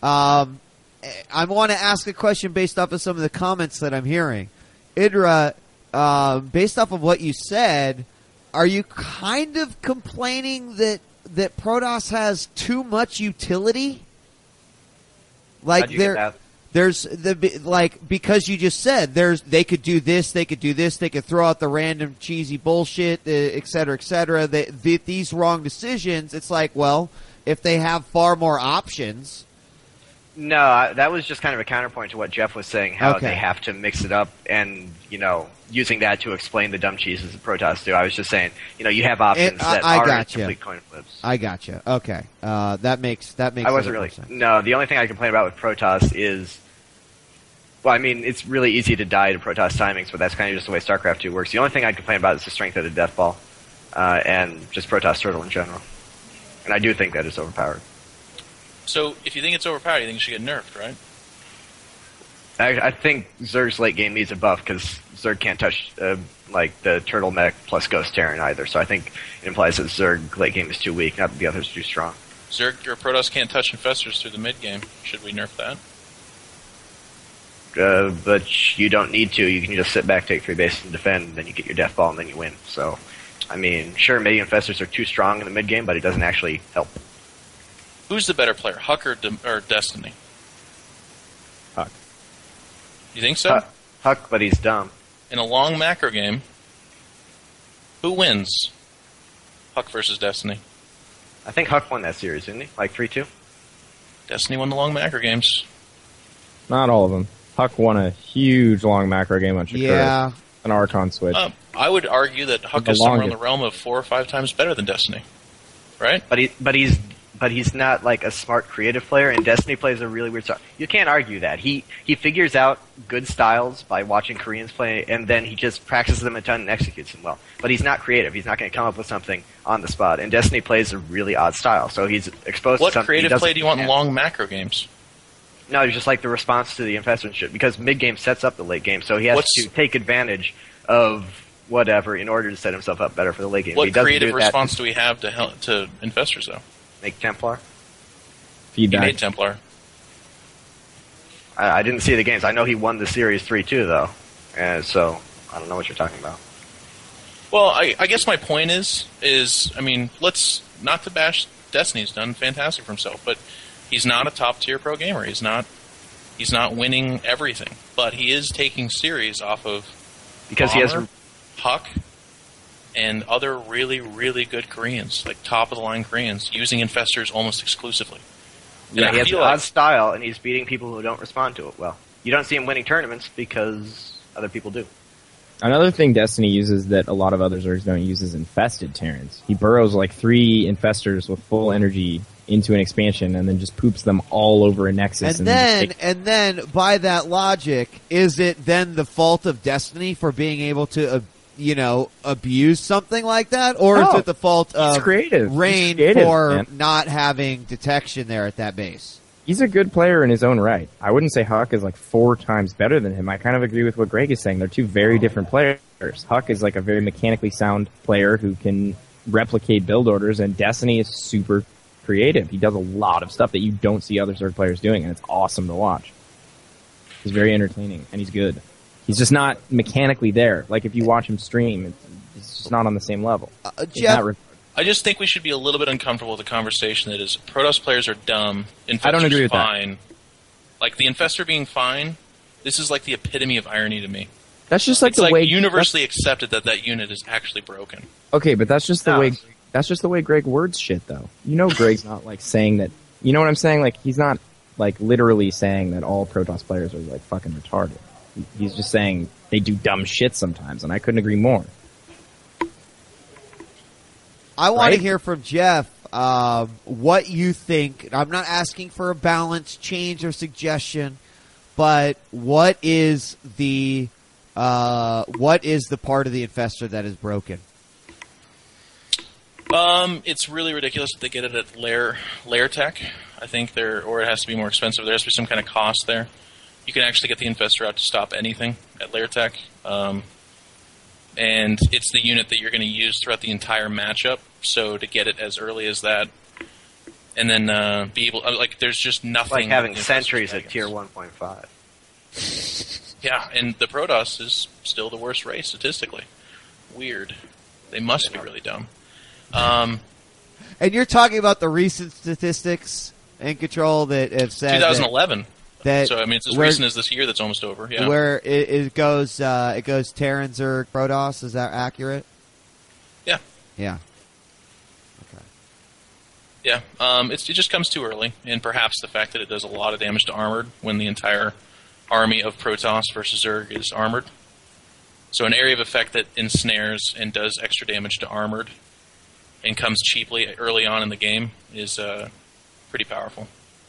I want to ask a question based off of some of the comments that I'm hearing. Idra, based off of what you said, are you kind of complaining that Protoss has too much utility? Like How'd you get that? there's because you just said they could do this, they could do this, they could throw out the random cheesy bullshit, et cetera, et cetera. These wrong decisions. It's like, well, if they have far more options. No, that was just kind of a counterpoint to what Jeff was saying, how Okay. they have to mix it up and, using that to explain the dumb cheeses that Protoss do. I was just saying, you have options that I are gotcha. complete coin flips. I gotcha. Okay, that makes. I a wasn't little really. more sense. No, the only thing I complain about with Protoss is, well, I mean, it's really easy to die to Protoss timings, but that's kind of just the way StarCraft 2 works. The only thing I complain about is the strength of the Death Ball, and just Protoss Turtle in general. And I do think that it's overpowered. So, if you think it's overpowered, you think it should get nerfed, right? I think Zerg's late game needs a buff because Zerg can't touch the Turtle Mech plus Ghost Terran either. So I think it implies that Zerg late game is too weak, not that the others are too strong. Zerg or Protoss can't touch Infestors through the mid game. Should we nerf that? But you don't need to. You can just sit back, take 3 bases, and defend, and then you get your Death Ball, and then you win. So, I mean, sure, maybe Infestors are too strong in the mid game, but it doesn't actually help. Who's the better player, Huck or Destiny? Huck. You think so? Huck, but he's dumb. In a long macro game, who wins? Huck versus Destiny. I think Huck won that series, didn't he? Like 3-2? Destiny won the long macro games. Not all of them. Huck won a huge long macro game on Shakura. Yeah, An Archon switch. I would argue that Huck The is somewhere in longest. the realm of 4 or 5 times better than Destiny. Right? But he's not like a smart creative player, and Destiny plays a really weird style. You can't argue that. He figures out good styles by watching Koreans play, and then he just practices them a ton and executes them well. But he's not creative. He's not going to come up with something on the spot. And Destiny plays a really odd style, so he's exposed What to something. creative he doesn't play do you want in have. long macro games? No, it's just like the response to the infestor and shit. Because mid game sets up the late game, so he has to take advantage of whatever in order to set himself up better for the late game. If he What doesn't creative do that, response do we have to Infestors, though? make Templar. He Feedback. made Templar. I didn't see the games. I know he won the series 3-2 though, and so I don't know what you're talking about. Well, I guess my point is, I mean, let's not to bash Destiny's done fantastic for himself, but he's not a top tier pro gamer. He's not winning everything, but he is taking series off of Because he has Bomber, Huck, and other really, really good Koreans, like top of the line Koreans, using Infestors almost exclusively. And Yeah, I he has an feel like- odd style, and he's beating people who don't respond to it well. You don't see him winning tournaments because other people do. Another thing Destiny uses that a lot of other Zergs don't use is infested Terrans. He burrows like 3 infestors with full energy into an expansion and then just poops them all over a nexus. and just then by that logic, is it then the fault of Destiny for being able to, abuse something like that, or is No, it the fault of creative. He's Rain creative, for man. not having detection there at that base? He's a good player in his own right. I wouldn't say Huck is like 4 times better than him. I kind of agree with what Greg is saying. They're two very different players. Huck is like a very mechanically sound player who can replicate build orders, and Destiny is super creative. He does a lot of stuff that you don't see other Zerg players doing, and it's awesome to watch. He's very entertaining, and he's good. He's just not mechanically there. Like, if you watch him stream, it's just not on the same level. Jeff, I just think we should be a little bit uncomfortable with the conversation that is Protoss players are dumb, Infestors I don't agree with fine. that. Like, the Infestor being fine, this is like the epitome of irony to me. That's just like It's the like way universally accepted that unit is actually broken. Okay, but that's just the No. way. That's just the way Greg words shit, though. You know, Greg's not like saying that. You know what I'm saying? Like, he's not like literally saying that all Protoss players are like fucking retarded. He's just saying they do dumb shit sometimes, and I couldn't agree more. I want to Right? hear from Jeff what you think. I'm not asking for a balance change or suggestion, but what is the part of the Infestor that is broken? It's really ridiculous that they get it at layer tech. I think or it has to be more expensive. There has to be some kind of cost there. You can actually get the Infestor out to stop anything at layer tech. And it's the unit that you're going to use throughout the entire matchup. So to get it as early as that, and then be able, like, there's just nothing. Like having that the Infestor's sentries at dragons. tier 1.5. Yeah, and the Protoss is still the worst race statistically. Weird. They must be really dumb. And you're talking about the recent statistics in Control that have said 2011. that So I mean, it's as where- recent as this year. That's almost over. Yeah. where it goes Terran, Zerg, Protoss. Is that accurate? Yeah. Yeah. Okay. Yeah, it just comes too early, and perhaps the fact that it does a lot of damage to armored when the entire army of Protoss versus Zerg is armored. So an area of effect that ensnares and does extra damage to armored and comes cheaply early on in the game is pretty powerful.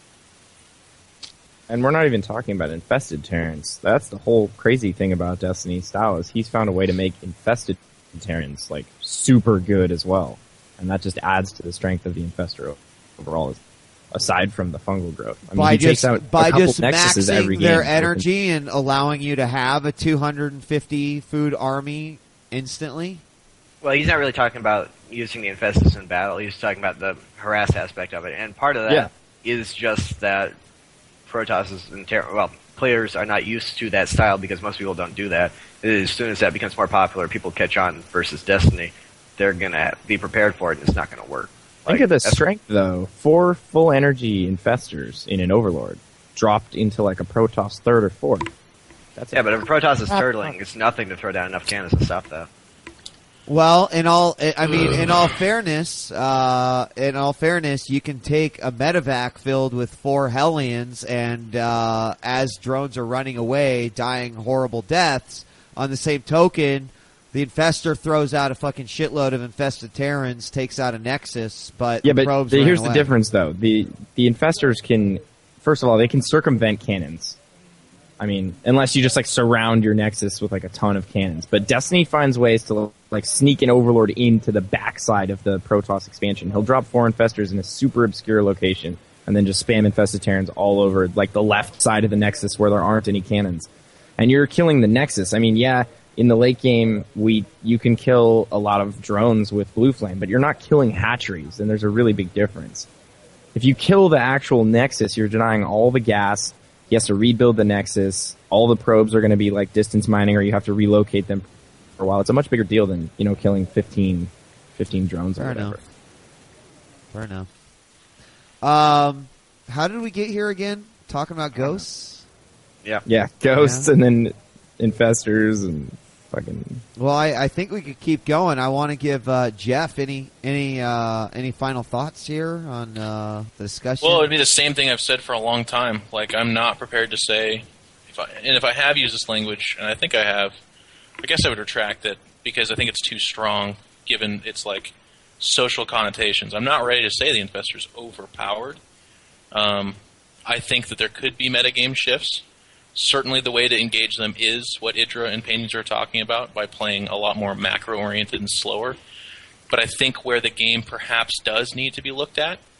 And we're not even talking about infested Terrans. That's the whole crazy thing about Destiny's style is he's found a way to make infested Terrans like super good as well, and that just adds to the strength of the Infestor overall. Aside from the fungal growth, I mean, By he takes just out a by couple just Nexuses every maxing game. their energy and allowing you to have a 250 food army instantly. Well, he's not really talking about using the Infestus in battle. He's talking about the harass aspect of it, and part of that is just that Protoss and players are not used to that style because most people don't do that. As soon as that becomes more popular, people catch on versus Destiny. They're gonna be prepared for it, and it's not gonna work. Think of the strength, though. 4 full energy Infestors in an Overlord dropped into like a Protoss 3rd or 4th. Yeah, but if a Protoss is turtling, it's nothing to throw down enough cannons to stop that. Well, in all fairness, you can take a medevac filled with 4 Hellions, and as drones are running away, dying horrible deaths. On the same token, the Infestor throws out a fucking shitload of infested Terrans, takes out a Nexus, but Yeah, but probes here's ran the away. difference, though. The Infestors can, first of all, they can circumvent cannons. I mean, unless you just like surround your Nexus with like a ton of cannons. But Destiny finds ways to like sneak an Overlord into the backside of the Protoss expansion. He'll drop 4 Infestors in a super obscure location and then just spam infested Terrans all over like the left side of the Nexus where there aren't any cannons. And you're killing the Nexus. I mean, yeah, in the late game, you can kill a lot of drones with Blue Flame, but you're not killing hatcheries, and there's a really big difference. If you kill the actual Nexus, you're denying all the gas. He has to rebuild the Nexus. All the probes are going to be like distance mining, or you have to relocate them for a while. It's a much bigger deal than, killing 15 drones or whatever. Fair enough. How did we get here again? Talking about ghosts? Yeah, ghosts and then infestors and fucking. Well, I think we could keep going. I want to give Jeff any final thoughts here on the discussion. Well, it'd be the same thing I've said for a long time. Like, I'm not prepared to say, if I have used this language, and I think I have, I guess I would retract it because I think it's too strong given its like social connotations. I'm not ready to say the Infestor's overpowered. I think that there could be metagame shifts. Certainly the way to engage them is what Idra and Paintings are talking about by playing a lot more macro-oriented and slower. But I think where the game perhaps does need to be looked at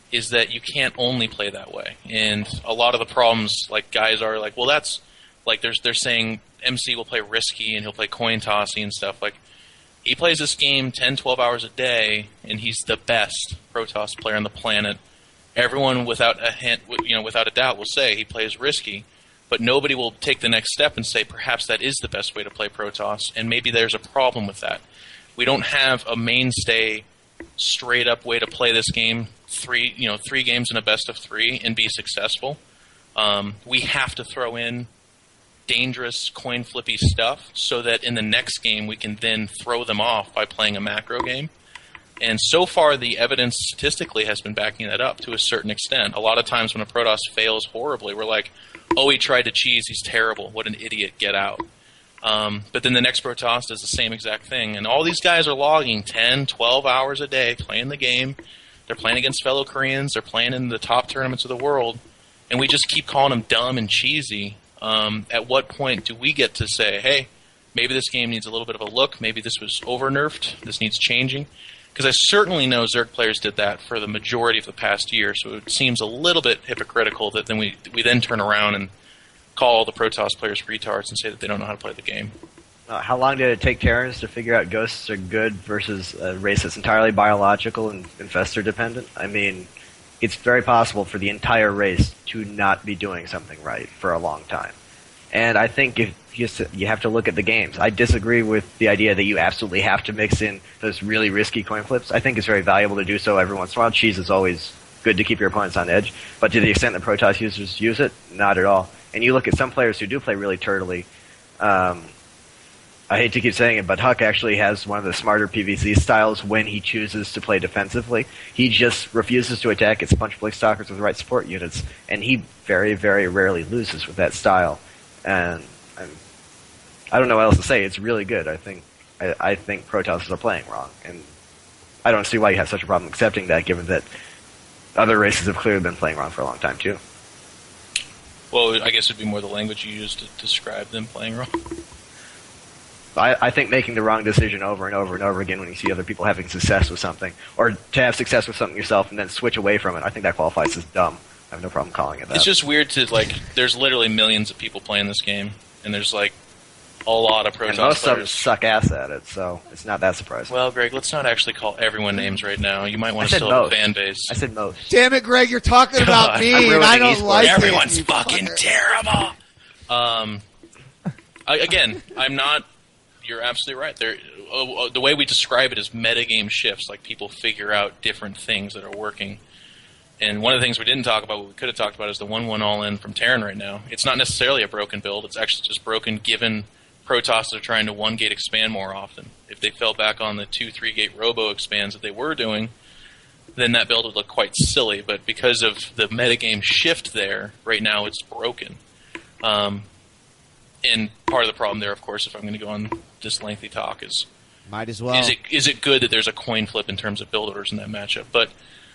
is that you can't only play that way. And a lot of the problems, like, guys are like, well, that's, like, they're saying MC will play risky and he'll play coin tossy and stuff. Like, he plays this game 10, 12 hours a day, and he's the best Protoss player on the planet. Everyone, without a doubt, will say he plays risky, but nobody will take the next step and say perhaps that is the best way to play Protoss, and maybe there's a problem with that. We don't have a mainstay, straight-up way to play this game, three games in a best of 3 and be successful. We have to throw in dangerous coin flippy stuff so that in the next game we can then throw them off by playing a macro game. And so far the evidence statistically has been backing that up to a certain extent. A lot of times when a Protoss fails horribly, we're like, oh, he tried to cheese, he's terrible, what an idiot, get out. But then the next Protoss does the same exact thing. And all these guys are logging 10, 12 hours a day playing the game. They're playing against fellow Koreans, they're playing in the top tournaments of the world, and we just keep calling them dumb and cheesy. At what point do we get to say, hey, maybe this game needs a little bit of a look, maybe this was over-nerfed, this needs changing? Because I certainly know Zerg players did that for the majority of the past year, so it seems a little bit hypocritical that then we then turn around and call all the Protoss players retards and say that they don't know how to play the game. How long did it take Terrans to figure out ghosts are good versus a race that's entirely biological and infestor dependent? I mean, it's very possible for the entire race to not be doing something right for a long time. And I think if you have to look at the games. I disagree with the idea that you absolutely have to mix in those really risky coin flips. I think it's very valuable to do so every once in a while. Cheese is always good to keep your opponents on edge. But to the extent that Protoss users use it, not at all. And you look at some players who do play really turtily. I hate to keep saying it, but Huck actually has one of the smarter PvZ styles when he chooses to play defensively. He just refuses to attack, gets a bunch of Blink Stalkers with the right support units, and he very, very rarely loses with that style. And I don't know what else to say. It's really good. I think Protoss are playing wrong, and I don't see why you have such a problem accepting that, given that other races have clearly been playing wrong for a long time, too. Well, I guess it'd be more the language you use to describe them playing wrong. I think making the wrong decision over and over and over again when you see other people having success with something, or to have success with something yourself and then switch away from it, I think that qualifies as dumb. I have no problem calling it that. It's just weird to, like, there's literally millions of people playing this game, and there's, like, a lot of Protoss players. And most of them suck ass at it, so it's not that surprising. Well, Greg, let's not actually call everyone names right now. You might want to still have a fan base. I said most. Damn it, Greg, you're talking about me, and I don't like it. Everyone's fucking terrible! Again, I'm not... You're absolutely right. The way we describe it is metagame shifts, like people figure out different things that are working. And one of the things we didn't talk about, what we could have talked about, is the 1-1 all-in from Terran right now. It's not necessarily a broken build. It's actually just broken given Protoss are trying to 1-gate expand more often. If they fell back on the 2-3-gate robo expands that they were doing, then that build would look quite silly. But because of the metagame shift there, right now it's broken. And part of the problem there, of course, if I'm going to go on this lengthy talk, is might as well. Is it good that there's a coin flip in terms of build orders in that matchup? But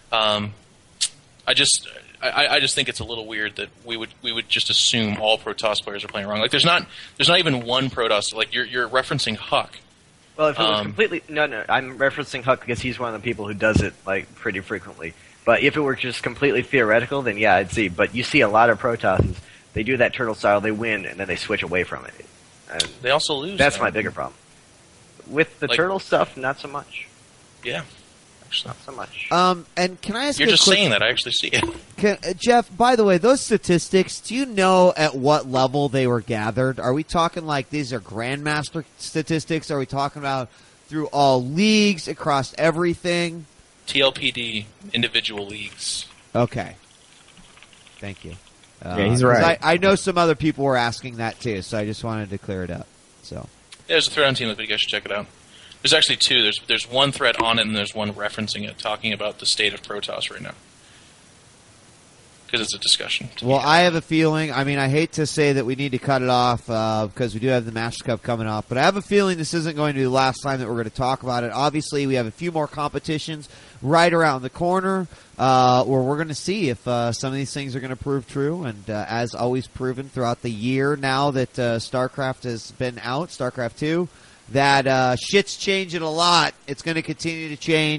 I just think it's a little weird that we would just assume all Protoss players are playing wrong. Like there's not even one Protoss. Like you're referencing Huck. Well, if it was completely no, I'm referencing Huck because he's one of the people who does it like pretty frequently. But if it were just completely theoretical, then yeah, I'd see. But you see a lot of Protosses. They do that turtle style, they win, and then they switch away from it. And they also lose. That's my bigger problem. With the turtle stuff, not so much. Yeah. Not so much. And can I ask You're just saying that. I actually see it. Jeff, by the way, those statistics, do you know at what level they were gathered? Are we talking like these are Grandmaster statistics? Are we talking about through all leagues, across everything? TLPD, individual leagues. Okay. Thank you. Yeah, he's right. I know some other people were asking that too, so I just wanted to clear it up. So yeah, there's a thread on Team Liquid. You guys should check it out. There's actually two. There's one thread on it, and there's one referencing it, talking about the state of Protoss right now. Because it's a discussion. Well, I have a feeling, I mean, I hate to say that we need to cut it off because we do have the Masters Cup coming up, but I have a feeling this isn't going to be the last time that we're going to talk about it. Obviously, we have a few more competitions right around the corner where we're going to see if some of these things are going to prove true, and as always proven throughout the year now that StarCraft has been out, StarCraft 2, that shit's changing a lot. It's going to continue to change.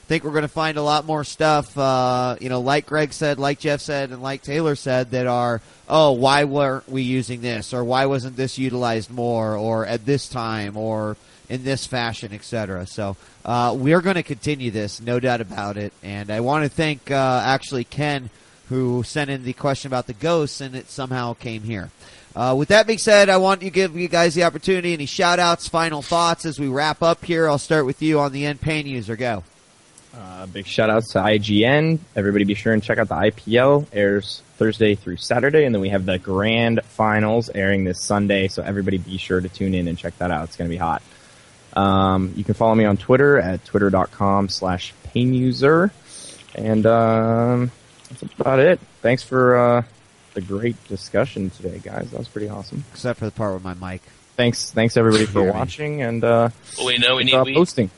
think we're going to find a lot more stuff, like Greg said, like Jeff said, and like Taylor said, that are, why weren't we using this, or why wasn't this utilized more, or at this time, or in this fashion, etc. So we're going to continue this, no doubt about it. And I want to thank actually Ken, who sent in the question about the ghosts, and it somehow came here. With that being said, I want to give you guys the opportunity. Any shout-outs, final thoughts as we wrap up here? I'll start with you on the end. Pain User, go. Big shout-outs to IGN. Everybody be sure and check out the IPL. Airs Thursday through Saturday, and then we have the grand finals airing this Sunday, so everybody be sure to tune in and check that out. It's going to be hot. You can follow me on Twitter at twitter.com/painuser. And that's about it. Thanks for the great discussion today, guys. That was pretty awesome. Except for the part with my mic. Thanks everybody for watching, and we know we need posting.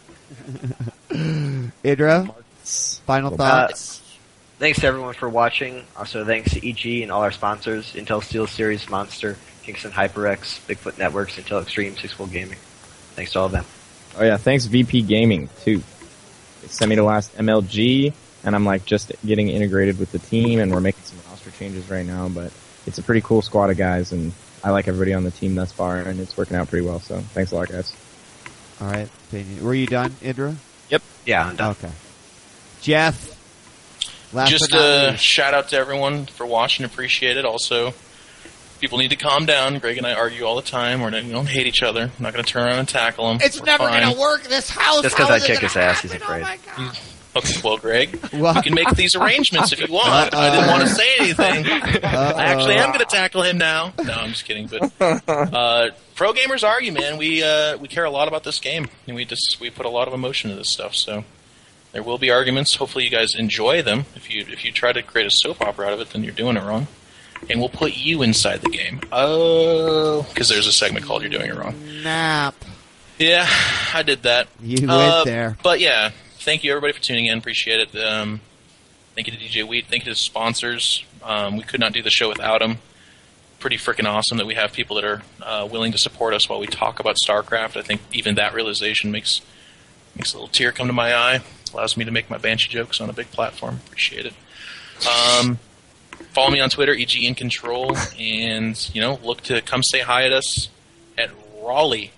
Idra, final thoughts? Thanks to everyone for watching. Also, thanks to EG and all our sponsors, Intel SteelSeries, Monster, Kingston HyperX, Bigfoot Networks, Intel Extreme, Six-Full Gaming. Thanks to all of them. Oh yeah, thanks VP Gaming, too. They sent me the last MLG, and I'm just getting integrated with the team, and we're making some roster changes right now, but it's a pretty cool squad of guys, and I like everybody on the team thus far, and it's working out pretty well, so thanks a lot, guys. All right. Were you done, Idra? Yep. Yeah, I'm done. Okay. Jeff, last just but not a least. shout out to everyone for watching. Appreciate it. Also, people need to calm down. Greg and I argue all the time. We don't hate each other. I'm not going to turn around and tackle him. It's never going to work. This house. Just because I kick his ass, he's afraid. Okay, well, Greg, Well- you can make these arrangements if you want. I didn't want to say anything. I actually am going to tackle him now. No, I'm just kidding. But pro gamers argue, man. We care a lot about this game, and we put a lot of emotion into this stuff. So there will be arguments. Hopefully, you guys enjoy them. If you try to create a soap opera out of it, then you're doing it wrong. And we'll put you inside the game. Oh, because there's a segment called "You're Doing It Wrong." Nap. Yeah, I did that. You went there. But yeah. Thank you, everybody, for tuning in. Appreciate it. Thank you to DJ Wheat. Thank you to the sponsors. We could not do the show without them. Pretty freaking awesome that we have people that are willing to support us while we talk about StarCraft. I think even that realization makes a little tear come to my eye. Allows me to make my Banshee jokes on a big platform. Appreciate it. Follow me on Twitter, EG in Control, and look to come say hi at us at Raleigh.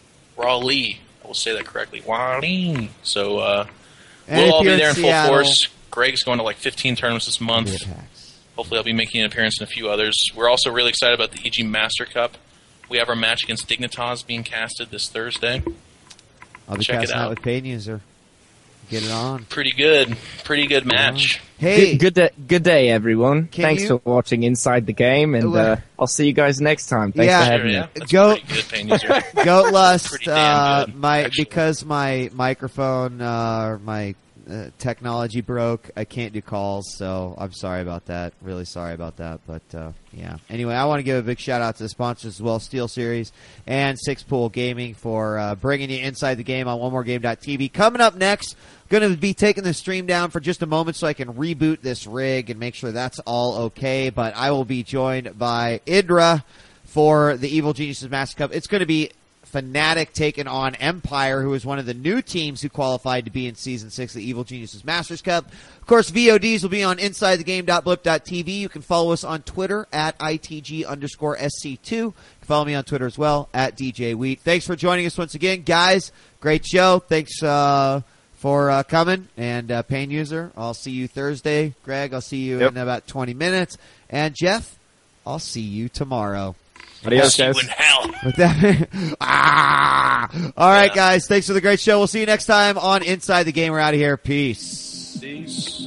I will say that correctly. Raleigh. So we'll all be there in full force. Greg's going to 15 tournaments this month. Hopefully I'll be making an appearance in a few others. We're also really excited about the EG Master Cup. We have our match against Dignitas being casted this Thursday. I'll be casting out with Pain User. Get it on. Pretty good match. Hey, good day, everyone. Thanks for watching Inside the Game, and I'll see you guys next time. Thanks for having me. Goat Lust. Pretty damn good, because my microphone, my technology broke. I can't do calls, so I'm sorry about that. Really sorry about that. But yeah. Anyway, I want to give a big shout out to the sponsors as well, SteelSeries and Six-Pool Gaming, for bringing you Inside the Game on OneMoreGame.tv. Coming up next, going to be taking the stream down for just a moment so I can reboot this rig and make sure that's all okay. But I will be joined by Idra for the Evil Geniuses Master Cup. It's going to be Fnatic taking on Empire, who is one of the new teams who qualified to be in Season 6 of the Evil Geniuses Masters Cup. Of course, VODs will be on InsideTheGame.blip.tv. You can follow us on Twitter at ITG_SC2. You can follow me on Twitter as well, at DJ Wheat. Thanks for joining us once again, guys. Great show. Thanks for coming. And Pain User, I'll see you Thursday. Greg, I'll see you in about 20 minutes. And Jeff, I'll see you tomorrow. Adios, guys. In hell. With that, all right, guys. Thanks for the great show. We'll see you next time on Inside the Game. We're out of here. Peace. Peace.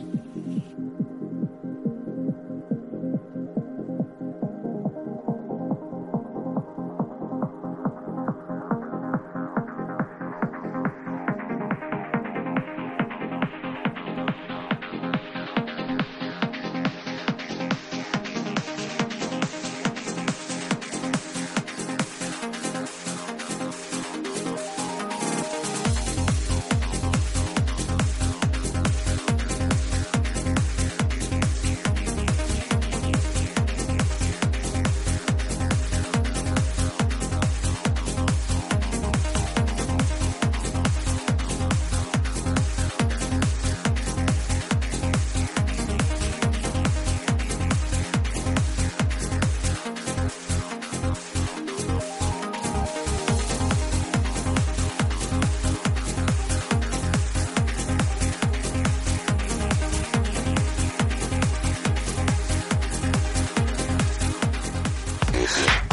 see you.